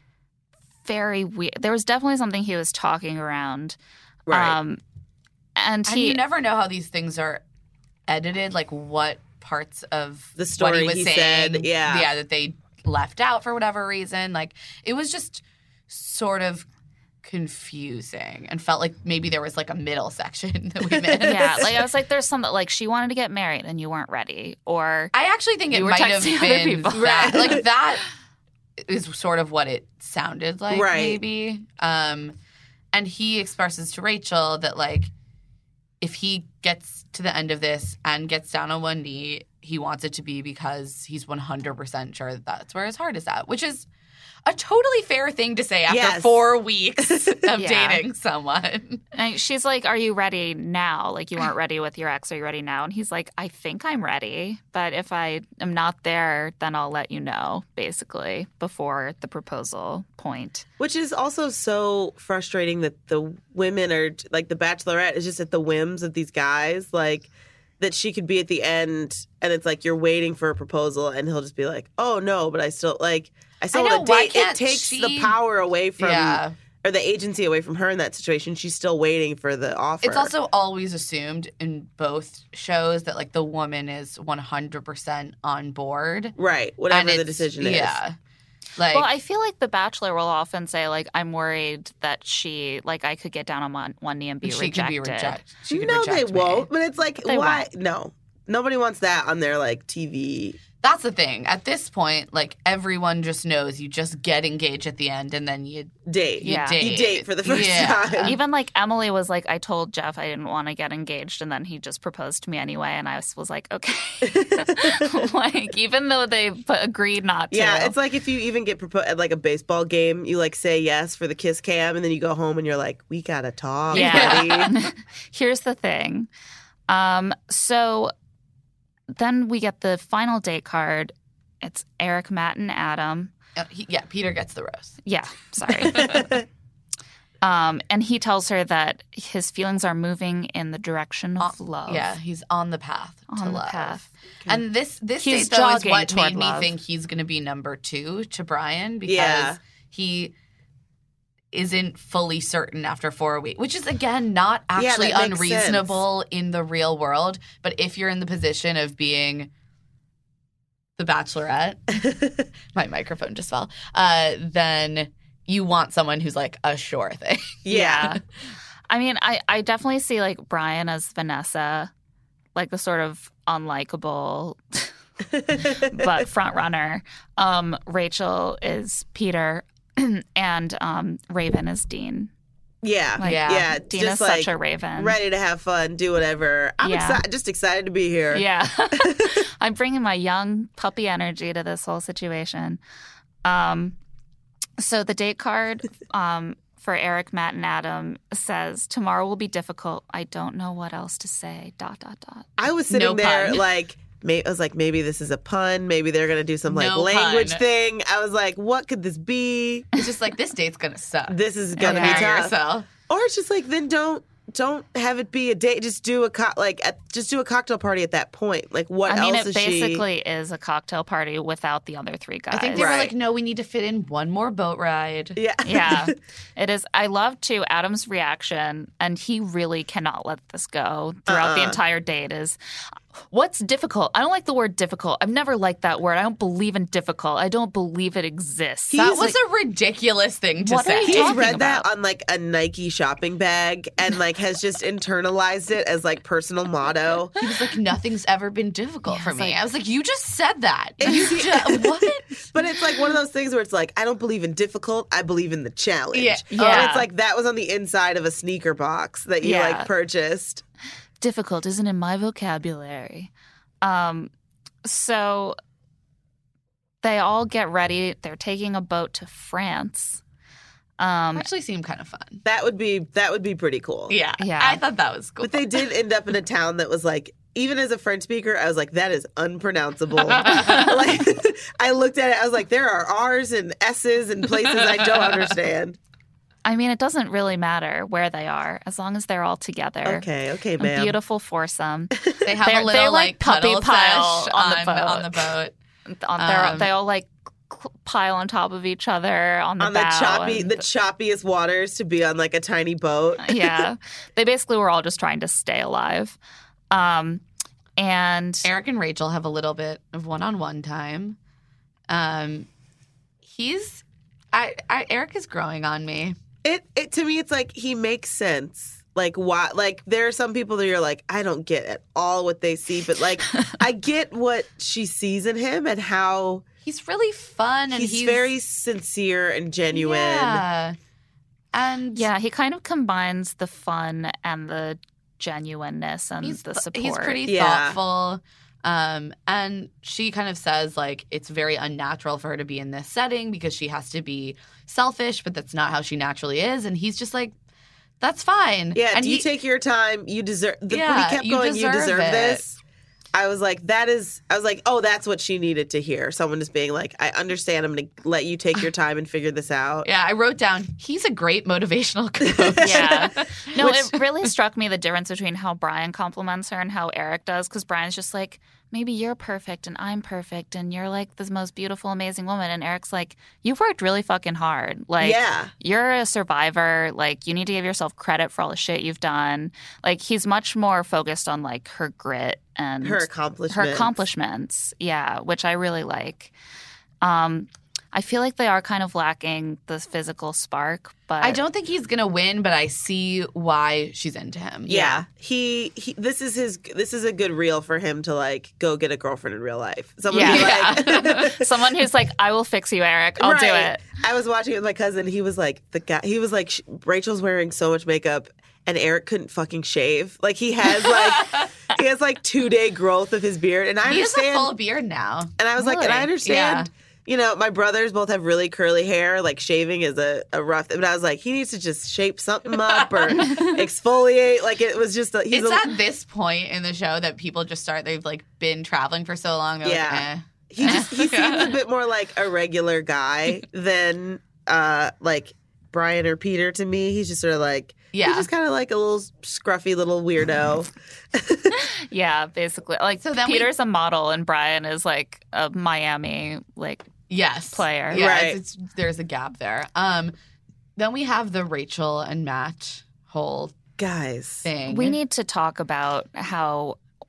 very weird. There was definitely something he was talking around. Right. And you never know how these things are edited, like what parts of the story what he was saying, said, that they left out for whatever reason. Like it was just sort of confusing and felt like maybe there was like a middle section that we missed. Yeah, like I was like, there's something like she wanted to get married and you weren't ready, or I actually think it might have been that. Like that is sort of what it sounded like, maybe. And he expresses to Rachel that like if he gets to the end of this and gets down on one knee, he wants it to be because he's 100% sure that that's where his heart is at, which is a totally fair thing to say after 4 weeks of dating someone. And she's like, are you ready now? Like, you weren't ready with your ex. Are you ready now? And he's like, I think I'm ready. But if I am not there, then I'll let you know, basically, before the proposal point. Which is also so frustrating that the women are, like, the Bachelorette is just at the whims of these guys. Like, that she could be at the end and it's like you're waiting for a proposal and he'll just be like, oh, no, but I still want to date. It takes the power away from or the agency away from her in that situation. She's still waiting for the offer. It's also always assumed in both shows that like the woman is 100% on board. Right. Whatever the decision is. Yeah. Like, well, I feel like The Bachelor will often say, like, I'm worried that I could get down on one knee and be rejected. Could be rejected. She could no, reject they me. won't. But it's like, why? No. Nobody wants that on their, like, TV. That's the thing. At this point, like, everyone just knows you just get engaged at the end and then you date. You date for the first time. Even, like, Emily was like, I told Jeff I didn't want to get engaged, and then he just proposed to me anyway, and I was like, okay. Like, even though they agreed not to. Yeah, it's like if you even get proposed at, like, a baseball game, you, like, say yes for the kiss cam, and then you go home and you're like, we gotta talk, buddy. Here's the thing. So then we get the final date card. It's Eric, Matt, and Adam. Peter gets the rose. Yeah, sorry. And he tells her that his feelings are moving in the direction of love. Yeah, he's on the path to love. Okay. And this date, though, is what made me think he's going to be number 2 to Brian because he isn't fully certain after 4 weeks, which is, again, not actually unreasonable in the real world. But if you're in the position of being The Bachelorette, my microphone just fell, then you want someone who's like a sure thing. Yeah. I mean, I definitely see like Brian as Vanessa, like the sort of unlikable but front runner. Rachel is Peter and Raven is Dean. Yeah. Like, yeah. Dean just is like such a Raven. ready to have fun, do whatever. I'm just excited to be here. Yeah. I'm bringing my young puppy energy to this whole situation. So the date card for Eric, Matt, and Adam says, tomorrow will be difficult. I don't know what else to say, ... I was sitting there like, I was like, maybe this is a pun. Maybe they're going to do some like language thing. I was like, what could this be? It's just like, this date's going to suck. This is going to be tough. Yourself. Or it's just like, then don't have it be a date. Just do a cocktail party at that point. Like, what else is she? I mean, it basically is a cocktail party without the other three guys. I think they were like, no, we need to fit in one more boat ride. Yeah. Yeah. It is. I love, too, Adam's reaction, and he really cannot let this go throughout the entire date is, what's difficult? I don't like the word difficult. I've never liked that word. I don't believe in difficult. I don't believe it exists. That was a ridiculous thing to say. He's read that on like a Nike shopping bag and like has just internalized it as like personal motto. He was like, nothing's ever been difficult for me. like, I was like, you just said that. What? But it's like one of those things where it's like, I don't believe in difficult. I believe in the challenge. Yeah. And it's like that was on the inside of a sneaker box that you like purchased. Difficult isn't in my vocabulary. So they all get ready. They're taking a boat to France. Actually seemed kind of fun. That would be pretty cool. Yeah. Yeah. I thought that was cool. But they did end up in a town that was like, even as a French speaker, I was like, that is unpronounceable. Like, I looked at it, I was like, there are R's and S's and places I don't understand. I mean, it doesn't really matter where they are as long as they're all together. Okay, ma'am. A beautiful foursome. They have a little like puppy cuddle pile sesh on the boat. They all like pile on top of each other on the bow. The choppiest waters to be on like a tiny boat. Yeah. They basically were all just trying to stay alive. And Eric and Rachel have a little bit of one-on-one time. Eric is growing on me. It to me, it's like he makes sense. Like, why? Like, there are some people that you're like, I don't get at all what they see, but like, I get what she sees in him and how he's really fun and he's very sincere and genuine. Yeah, and he kind of combines the fun and the genuineness and the support. He's pretty thoughtful. And she kind of says, like, it's very unnatural for her to be in this setting because she has to be selfish, but that's not how she naturally is. And he's just like, that's fine. Yeah, and you take your time. You deserve when he kept going, you deserve this. I was like, oh, that's what she needed to hear. Someone just being like, I understand. I'm going to let you take your time and figure this out. Yeah, I wrote down, he's a great motivational coach. Yeah. No, it really struck me the difference between how Brian compliments her and how Eric does, because Brian's just like, maybe you're perfect and I'm perfect and you're like the most beautiful, amazing woman. And Eric's like, you've worked really fucking hard. Like, you're a survivor. Like, you need to give yourself credit for all the shit you've done. Like, he's much more focused on like her grit and her accomplishments. Yeah, which I really like. I feel like they are kind of lacking the physical spark, but I don't think he's gonna win, but I see why she's into him. Yeah. He this is a good reel for him to like go get a girlfriend in real life. Someone someone who's like, I will fix you, Eric. I'll do it. I was watching it with my cousin. He was like, Rachel's wearing so much makeup and Eric couldn't fucking shave. Like, he has 2-day growth of his beard, and I understand. He has a full beard now. And I was like, and I understand. Yeah. You know, my brothers both have really curly hair. Like, shaving is a rough thing. But I was like, he needs to just shape something up or exfoliate. Like, it was just it's at this point in the show that people just they've like been traveling for so long. They're like, eh. He seems a bit more like a regular guy than like Brian or Peter to me. He's just sort of like, he's just kind of like a little scruffy little weirdo. Yeah, basically. Like, so Peter's a model and Brian is like a Miami player. Yeah, right. There's a gap there. Then we have the Rachel and Matt whole guys thing. We need to talk about how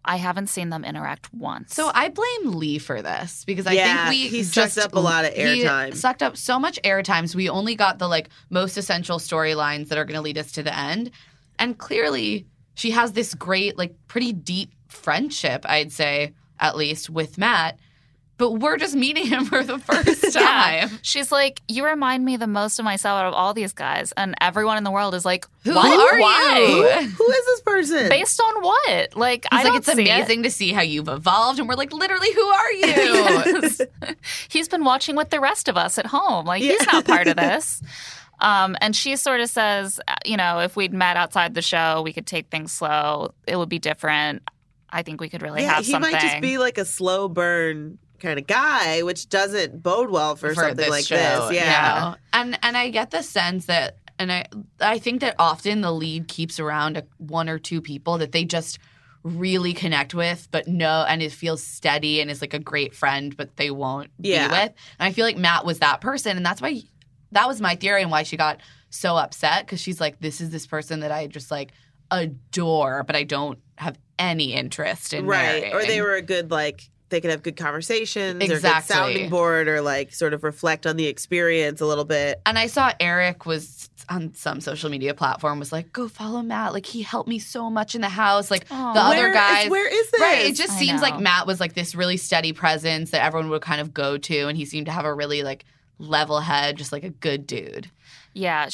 I haven't seen them interact once. So I blame Lee for this because I think he sucked up a lot of airtime. He sucked up so much airtime. So we only got the most essential storylines that are going to lead us to the end. And clearly she has this great, pretty deep friendship, I'd say, at least with Matt. But we're just meeting him for the first time. Yeah. She's like, you remind me the most of myself out of all these guys. And everyone in the world is like, who are you? Who is this person? Based on what? It's amazing to see how you've evolved. And we're like, literally, who are you? Yes. He's been watching with the rest of us at home. He's not part of this. And she sort of says, if we'd met outside the show, we could take things slow. It would be different. I think we could really have something. He might just be a slow burn kind of guy, which doesn't bode well for something like show. this. Yeah. And I get the sense that, and I think that often the lead keeps around one or two people that they just really connect with, but and it feels steady and is a great friend, but they won't be with. And I feel like Matt was that person, and that's why that was my theory and why she got so upset, because she's like, this is this person that I just adore, but I don't have any interest in marrying. Or they were a good they could have good conversations exactly. or good sounding board or sort of reflect on the experience a little bit. And I saw Eric was on some social media platform was like, go follow Matt. He helped me so much in the house. The other guys. Where is this? Right. It just seems like Matt was this really steady presence that everyone would kind of go to. And he seemed to have a really level head, just a good dude. Yeah.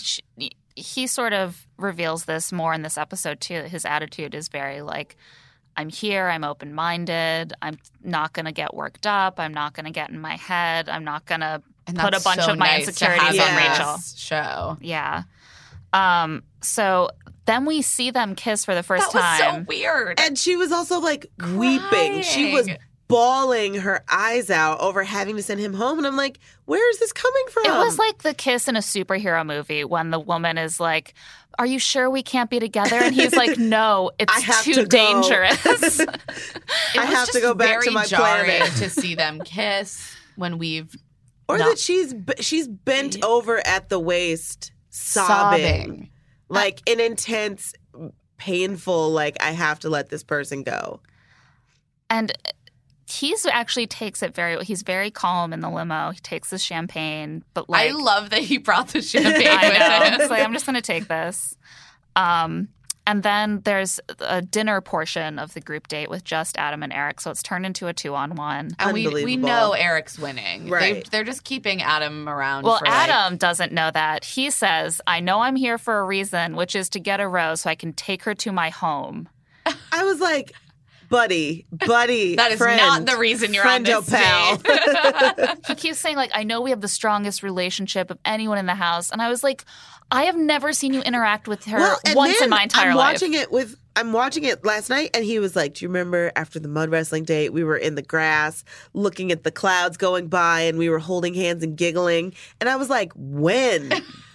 He sort of reveals this more in this episode too. His attitude is very I'm here, I'm open-minded, I'm not going to get worked up, I'm not going to get in my head, I'm not going to put a bunch of my insecurities on Rachel. Show. Yeah. So then we see them kiss for the first time. That was so weird. And she was also weeping. She was bawling her eyes out over having to send him home. And I'm like, where is this coming from? It was like the kiss in a superhero movie when the woman is like, are you sure we can't be together? And he's like, no, it's too dangerous. I have to go back to my planet. To see them kiss when we've that she's bent over at the waist sobbing. An intense, painful, I have to let this person go. And he's actually takes it he's very calm in the limo. He takes the champagne, but I love that he brought the champagne. I know. It's I'm just going to take this. And then there's a dinner portion of the group date with just Adam and Eric, so it's turned into a 2-on-1. And we know Eric's winning. Right. They're just keeping Adam around. Well, Adam doesn't know that. He says, I know I'm here for a reason, which is to get a rose so I can take her to my home. I was like, buddy, that is friend, not the reason you're on this pal. He keeps saying, I know we have the strongest relationship of anyone in the house. And I was like, I have never seen you interact with her once in my entire life. I'm watching it last night, and he was like, do you remember after the mud wrestling date, we were in the grass looking at the clouds going by, and we were holding hands and giggling? And I was like, when?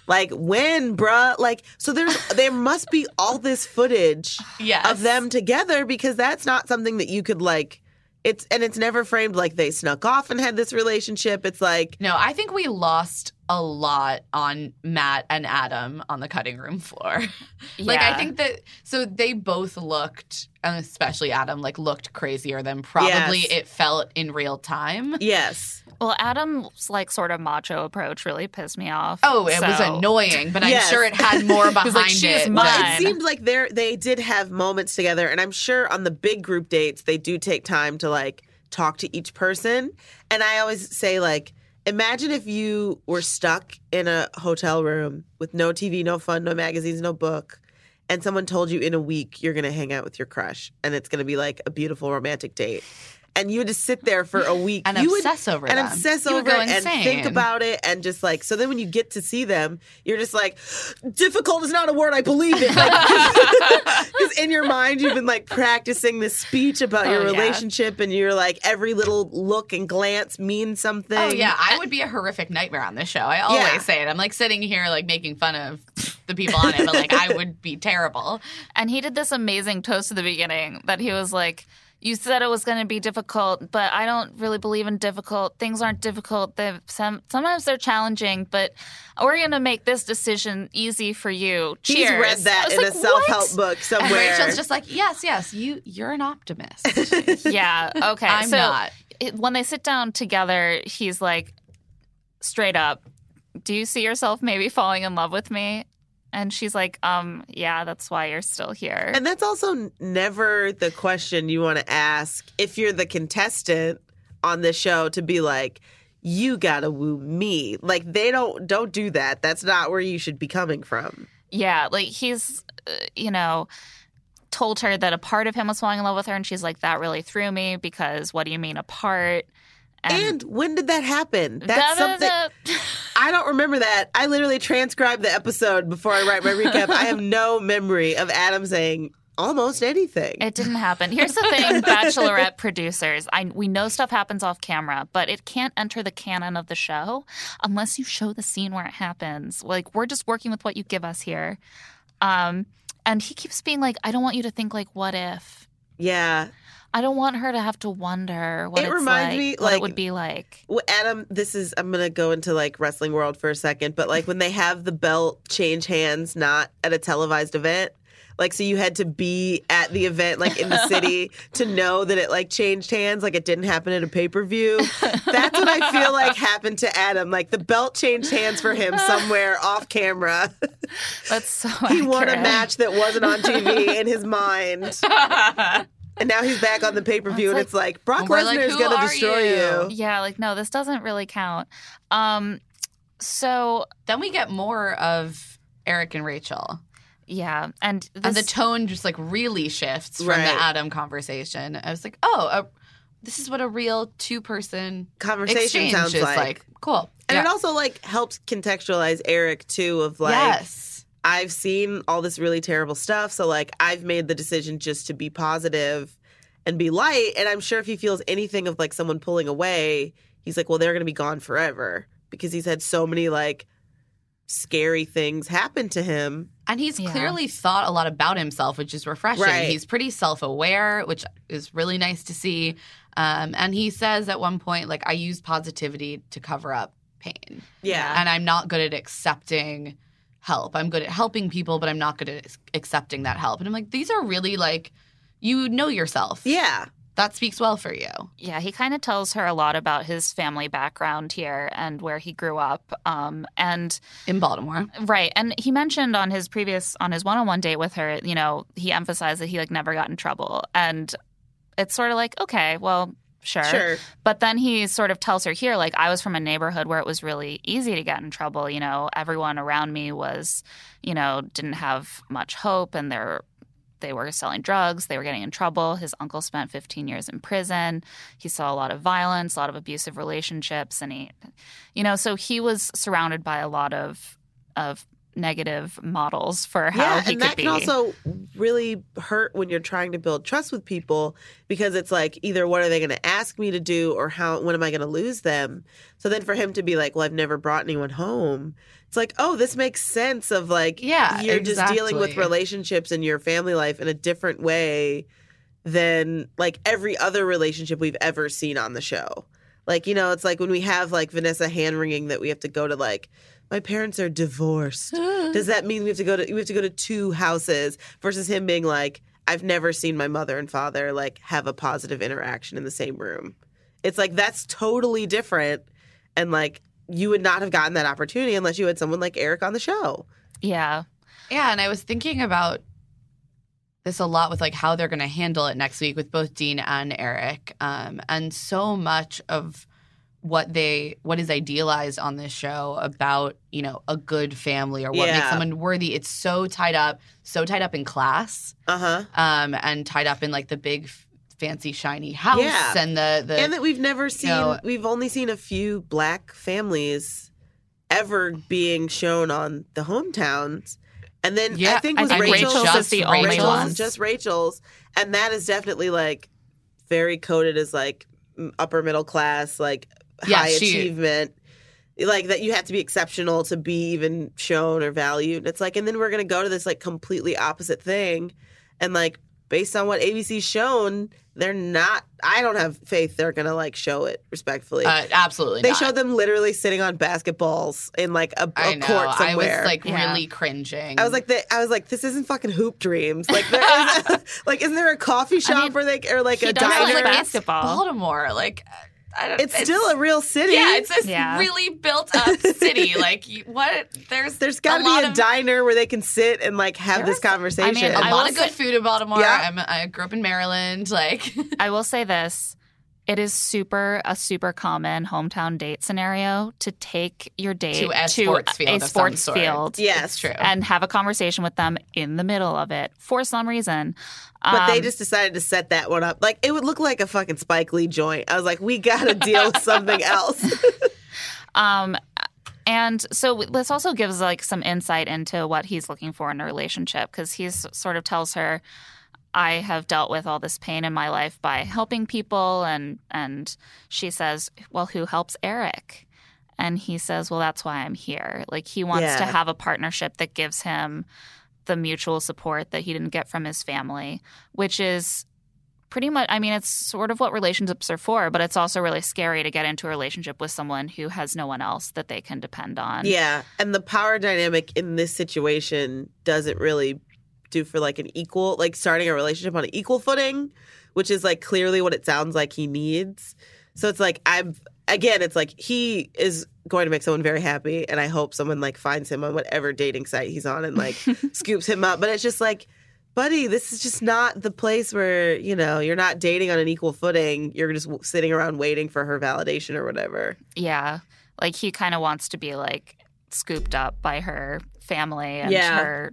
When, bruh? So there must be all this footage of them together, because that's not something that you could it's never framed like they snuck off and had this relationship. It's no, I think we lost a lot on Matt and Adam on the cutting room floor. I think that so they both looked, and especially Adam, looked crazier than probably it felt in real time. Yes. Well, Adam's sort of macho approach really pissed me off. Oh, it was annoying, but I'm sure it had more behind it. It seemed like they did have moments together, and I'm sure on the big group dates they do take time to talk to each person. And I always say imagine if you were stuck in a hotel room with no TV, no fun, no magazines, no book, and someone told you in a week you're going to hang out with your crush, and it's going to be a beautiful romantic date. And you would just sit there for a week. And obsess over them. And obsess over it and think about it. And just so then when you get to see them, you're just difficult is not a word I believe in. Because in your mind, you've been practicing this speech about your relationship. And you're every little look and glance means something. Oh, yeah. I would be a horrific nightmare on this show. I always say it. I'm sitting here making fun of the people on it. But I would be terrible. And he did this amazing toast at the beginning that he was you said it was going to be difficult, but I don't really believe in difficult. Things aren't difficult. Sometimes they're challenging, but we're going to make this decision easy for you. Cheers. He's read that in a self-help book somewhere. And Rachel's just like, yes, you're an optimist. Yeah, okay. I'm not. When they sit down together, he's like, straight up, do you see yourself maybe falling in love with me? And she's like, yeah, that's why you're still here. And that's also never the question you want to ask if you're the contestant on the show, to be like, you gotta woo me. Like, they don't do that. That's not where you should be coming from. Yeah, like he's, told her that a part of him was falling in love with her, and she's like, that really threw me, because what do you mean a part? And when did that happen? That's something I don't remember that. I literally transcribed the episode before I write my recap. I have no memory of Adam saying almost anything. It didn't happen. Here's the thing, Bachelorette producers. We know stuff happens off camera, but it can't enter the canon of the show unless you show the scene where it happens. Like, we're just working with what you give us here. And he keeps being like, I don't want you to think like, what if? Yeah. I don't want her to have to wonder what it reminds me, what it would be like. Well, Adam, I'm going to go into like wrestling world for a second, but like when they have the belt change hands, not at a televised event, like, so you had to be at the event, like in the city, to know that it like changed hands, like it didn't happen at a pay-per-view. That's what I feel like happened to Adam. Like the belt changed hands for him somewhere off camera. That's so He won a match that wasn't on TV in his mind. And now he's back on the pay-per-view, and it's like, Brock Lesnar's going to destroy you. Yeah, like, no, this doesn't really count. So then we get more of Eric and Rachel. Yeah. And the tone just, like, really shifts from the Adam conversation. I was like, this is what a real two-person conversation sounds like. Cool. And it also, like, helps contextualize Eric, too, of, like... Yes. I've seen all this really terrible stuff, so, like, I've made the decision just to be positive and be light, and I'm sure if he feels anything of, like, someone pulling away, he's like, well, they're going to be gone forever, because he's had so many, like, scary things happen to him. And he's clearly thought a lot about himself, which is refreshing. Right. He's pretty self-aware, which is really nice to see. And he says at one point, like, I use positivity to cover up pain. Yeah. And I'm not good at accepting help. I'm good at helping people, but I'm not good at accepting that help. And I'm like, these are really, like, you know yourself. Yeah. That speaks well for you. Yeah, he kind of tells her a lot about his family background here and where he grew up. And in Baltimore. Right. And he mentioned on his one-on-one date with her, he emphasized that he, like, never got in trouble. And it's sort of like, okay, well, Sure. But then he sort of tells her here, like, I was from a neighborhood where it was really easy to get in trouble. Everyone around me was, didn't have much hope, and they were selling drugs. They were getting in trouble. His uncle spent 15 years in prison. He saw a lot of violence, a lot of abusive relationships. And so he was surrounded by a lot of negative models for how he could be. And that can also really hurt when you're trying to build trust with people, because it's like, either what are they going to ask me to do, or when am I going to lose them? So then for him to be like, well, I've never brought anyone home. It's like, oh, this makes sense of like, you're just dealing with relationships in your family life in a different way than like every other relationship we've ever seen on the show. Like, it's like when we have like Vanessa hand-wringing that we have to go to like, my parents are divorced. Does that mean we have to go to two houses, versus him being like, I've never seen my mother and father like have a positive interaction in the same room. It's like, that's totally different. And like, you would not have gotten that opportunity unless you had someone like Eric on the show. Yeah. Yeah. And I was thinking about this a lot with like how they're going to handle it next week with both Dean and Eric. And so much of what is idealized on this show about, a good family or what makes someone worthy. It's so tied up in class. And tied up in like the big fancy shiny house and the and that we've never seen. We've only seen a few black families ever being shown on the Hometowns. And then I think Rachel's just the only one. Just Rachel's. And that is definitely like very coded as like upper middle class, like high achievement, like that you have to be exceptional to be even shown or valued. It's like, and then we're going to go to this like completely opposite thing. And like based on what ABC's shown, they're not. I don't have faith they're gonna like show it respectfully. Absolutely, they not. showed them literally sitting on basketballs in like a court somewhere. I was like really cringing. I was like, this isn't fucking Hoop Dreams. Like, like, isn't there a coffee shop or like a diner? Like basketball. Baltimore, like. It's still a real city. Yeah, it's this really built up city. Like, what? There's got to be a diner where they can sit and like have this conversation. I mean, a lot of good food in Baltimore. Yeah. I grew up in Maryland. Like, I will say this. It is a super common hometown date scenario to take your date to a sports field. Yes, it's true. And have a conversation with them in the middle of it for some reason. But they just decided to set that one up. Like, it would look like a fucking Spike Lee joint. I was like, we got to deal with something else. And so this also gives like some insight into what he's looking for in a relationship, because he sort of tells her, I have dealt with all this pain in my life by helping people. And she says, well, who helps Eric? And he says, well, that's why I'm here. Like, he wants to have a partnership that gives him the mutual support that he didn't get from his family, which is pretty much, I mean, it's sort of what relationships are for, but it's also really scary to get into a relationship with someone who has no one else that they can depend on. Yeah. And the power dynamic in this situation doesn't really do for like an equal, like starting a relationship on an equal footing, which is like clearly what it sounds like he needs. So it's like, it's like he is going to make someone very happy, and I hope someone like finds him on whatever dating site he's on and like scoops him up. But it's just like, buddy, this is just not the place where, you know, you're not dating on an equal footing. You're just sitting around waiting for her validation or whatever. Yeah. Like, he kind of wants to be like scooped up by her family and her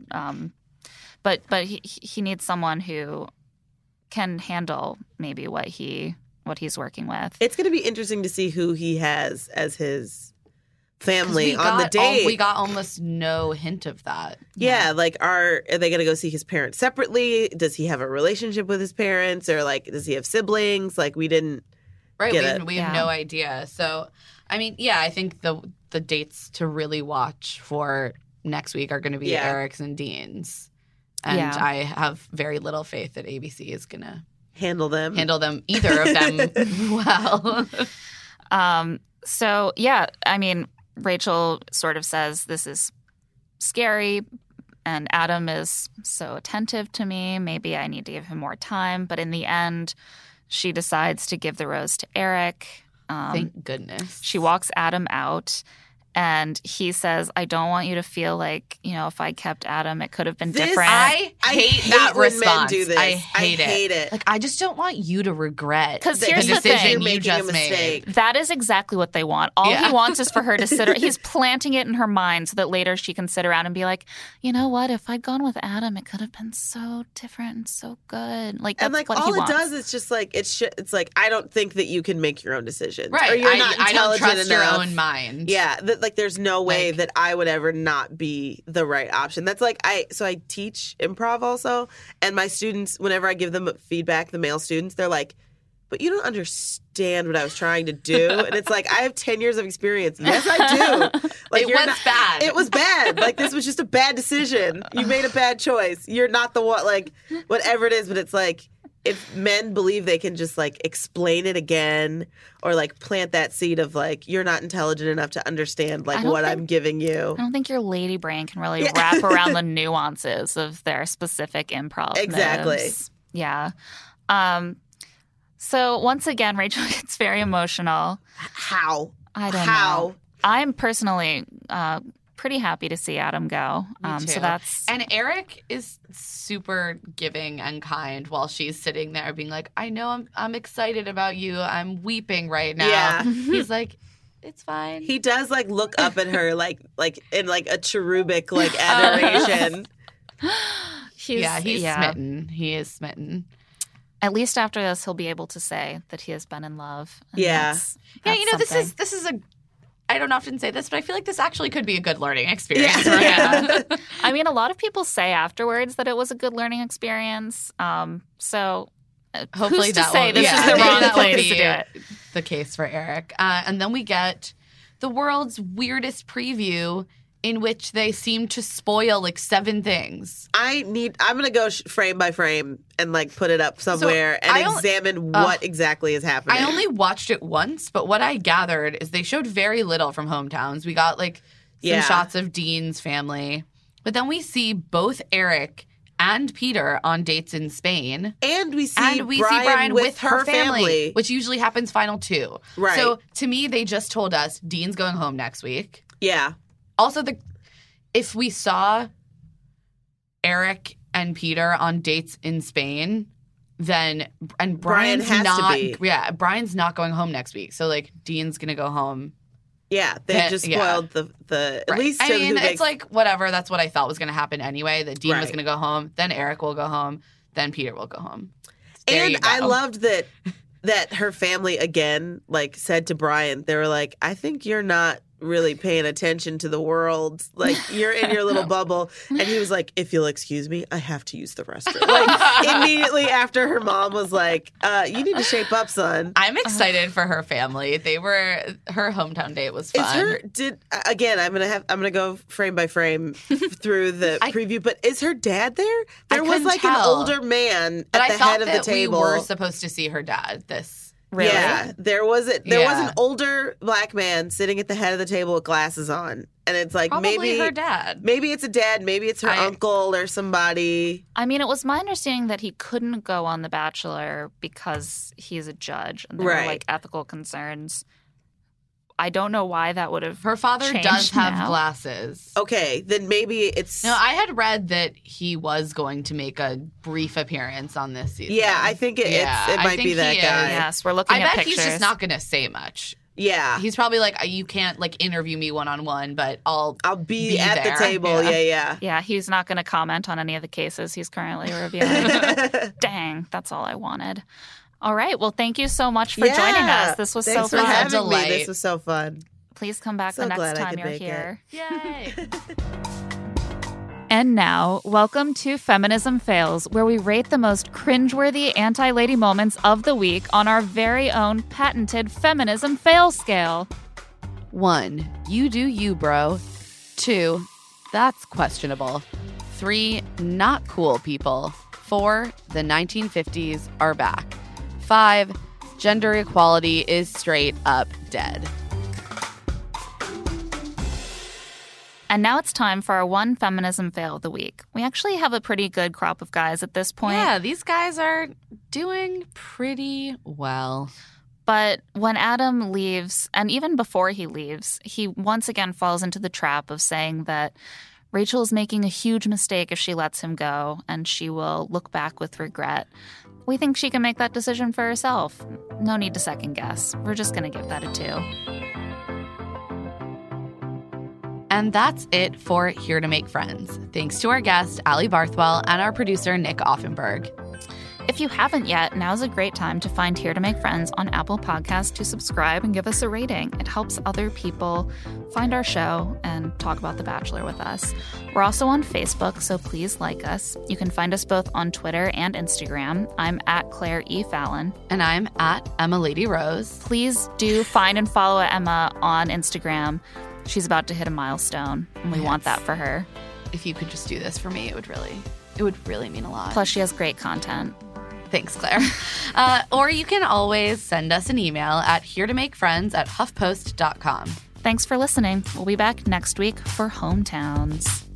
But he needs someone who can handle maybe what he's working with. It's going to be interesting to see who he has as his family on the date. We got almost no hint of that. Yeah, like are they going to go see his parents separately? Does he have a relationship with his parents, or like does he have siblings? Like, we didn't get it. We have no idea. So, I mean, I think the dates to really watch for next week are going to be Eric's and Dean's. And I have very little faith that ABC is going to handle them, either of them well. So, I mean, Rachel sort of says this is scary and Adam is so attentive to me. Maybe I need to give him more time. But in the end, she decides to give the rose to Eric. Thank goodness. She walks Adam out. And he says, I don't want you to feel like, you know, if I kept Adam, it could have been different. I hate that response. Men do this. I hate it. Like, I just don't want you to regret the decision you just made. That is exactly what they want. All he wants is for her to sit. He's planting it in her mind so that later she can sit around and be like, you know what? If I'd gone with Adam, it could have been so different and so good. Like, that's and like what all he wants. It does is just like it's like I don't think that you can make your own decisions. Right. Or you're not I don't trust enough. your own mind. Yeah. Like, there's no way that I would ever not be the right option. That's like I teach improv also, and my students, whenever I give them feedback, the male students, they're like, but you don't understand what I was trying to do. And it's like, I have 10 years of experience. Yes, I do. Like, it was bad. It was bad. Like, this was just a bad decision. You made a bad choice. You're not the one, like, whatever it is. But it's like, if men believe they can just like explain it again or like plant that seed of like, you're not intelligent enough to understand like what I'm giving you. I don't think your lady brain can really wrap around the nuances of their specific improv moves. Yeah. So once again, Rachel gets very emotional. How? I don't know. I'm personally pretty happy to see Adam go. Me too. And Eric is super giving and kind while she's sitting there being like, I know I'm excited about you. I'm weeping right now. Yeah. He's like, it's fine. He does like look up at her like in like a cherubic like adoration. He's smitten. He is smitten. At least after this, he'll be able to say that he has been in love. That's you know, something. this is a. I don't often say this, but I feel like this actually could be a good learning experience for him. I mean, a lot of people say afterwards that it was a good learning experience. So hopefully who's to say this is the wrong place to do it? The case for Eric. And then we get the world's weirdest preview in which they seem to spoil like 7 things. I'm going to go frame by frame and like put it up somewhere and examine what exactly is happening. I only watched it once, but what I gathered is they showed very little from Hometowns. We got like some shots of Dean's family, but then we see both Eric and Peter on dates in Spain. And we see Brian with her family, which usually happens final 2. Right. So to me, they just told us Dean's going home next week. Yeah. Also, if we saw Eric and Peter on dates in Spain, then Brian's has not. To be. Yeah, Brian's not going home next week. So like Dean's gonna go home. Yeah, they just spoiled the at least. I mean, it's like whatever. That's what I thought was going to happen anyway. That Dean was going to go home, then Eric will go home, then Peter will go home. And I loved that her family again like said to Brian, they were like, "I think you're not really paying attention to the world. Like you're in your little bubble." And he was like, "If you'll excuse me, I have to use the restroom." Like immediately after her mom was like, "You need to shape up, son." I'm excited for her family. Her hometown date was fun. I'm gonna go frame by frame through the preview. But is her dad there? There was like an older man at the head of the table. We were supposed to see her dad. Really? Yeah, there was an older black man sitting at the head of the table with glasses on, and it's like probably maybe her dad. Maybe it's a dad. Maybe it's her uncle or somebody. I mean, it was my understanding that he couldn't go on The Bachelor because he's a judge, and there were like ethical concerns. I don't know why that would have. Her father does have glasses. Okay, then maybe it's. No, I had read that he was going to make a brief appearance on this season. Yeah, I think it might be that guy. Yes, we're looking at pictures. I bet he's just not going to say much. Yeah, he's probably like, you can't like interview me one-on-one, but I'll be at there. The table. Yeah. Yeah, he's not going to comment on any of the cases he's currently reviewing. Dang, that's all I wanted. All right. Well, thank you so much for joining us. This was so fun. Thanks for having me. This was so fun. Please come back the next time you're here. Yay. And now, welcome to Feminism Fails, where we rate the most cringeworthy anti-lady moments of the week on our very own patented Feminism Fail scale. 1, you do you, bro. 2, that's questionable. 3, not cool people. 4, the 1950s are back. 5, gender equality is straight up dead. And now it's time for our one feminism fail of the week. We actually have a pretty good crop of guys at this point. Yeah, these guys are doing pretty well. But when Adam leaves, and even before he leaves, he once again falls into the trap of saying that Rachel is making a huge mistake if she lets him go, and she will look back with regret. We think she can make that decision for herself. No need to second guess. We're just going to give that a 2. And that's it for Here to Make Friends. Thanks to our guest, Allie Barthwell, and our producer, Nick Offenberg. If you haven't yet, now's a great time to find Here to Make Friends on Apple Podcasts to subscribe and give us a rating. It helps other people find our show and talk about The Bachelor with us. We're also on Facebook, so please like us. You can find us both on Twitter and Instagram. I'm at Claire E. Fallon. And I'm at Emma Lady Rose. Please do find and follow Emma on Instagram. She's about to hit a milestone, and we want that for her. If you could just do this for me, it would really mean a lot. Plus, she has great content. Thanks, Claire. Or you can always send us an email at heretomakefriends@huffpost.com. Thanks for listening. We'll be back next week for Hometowns.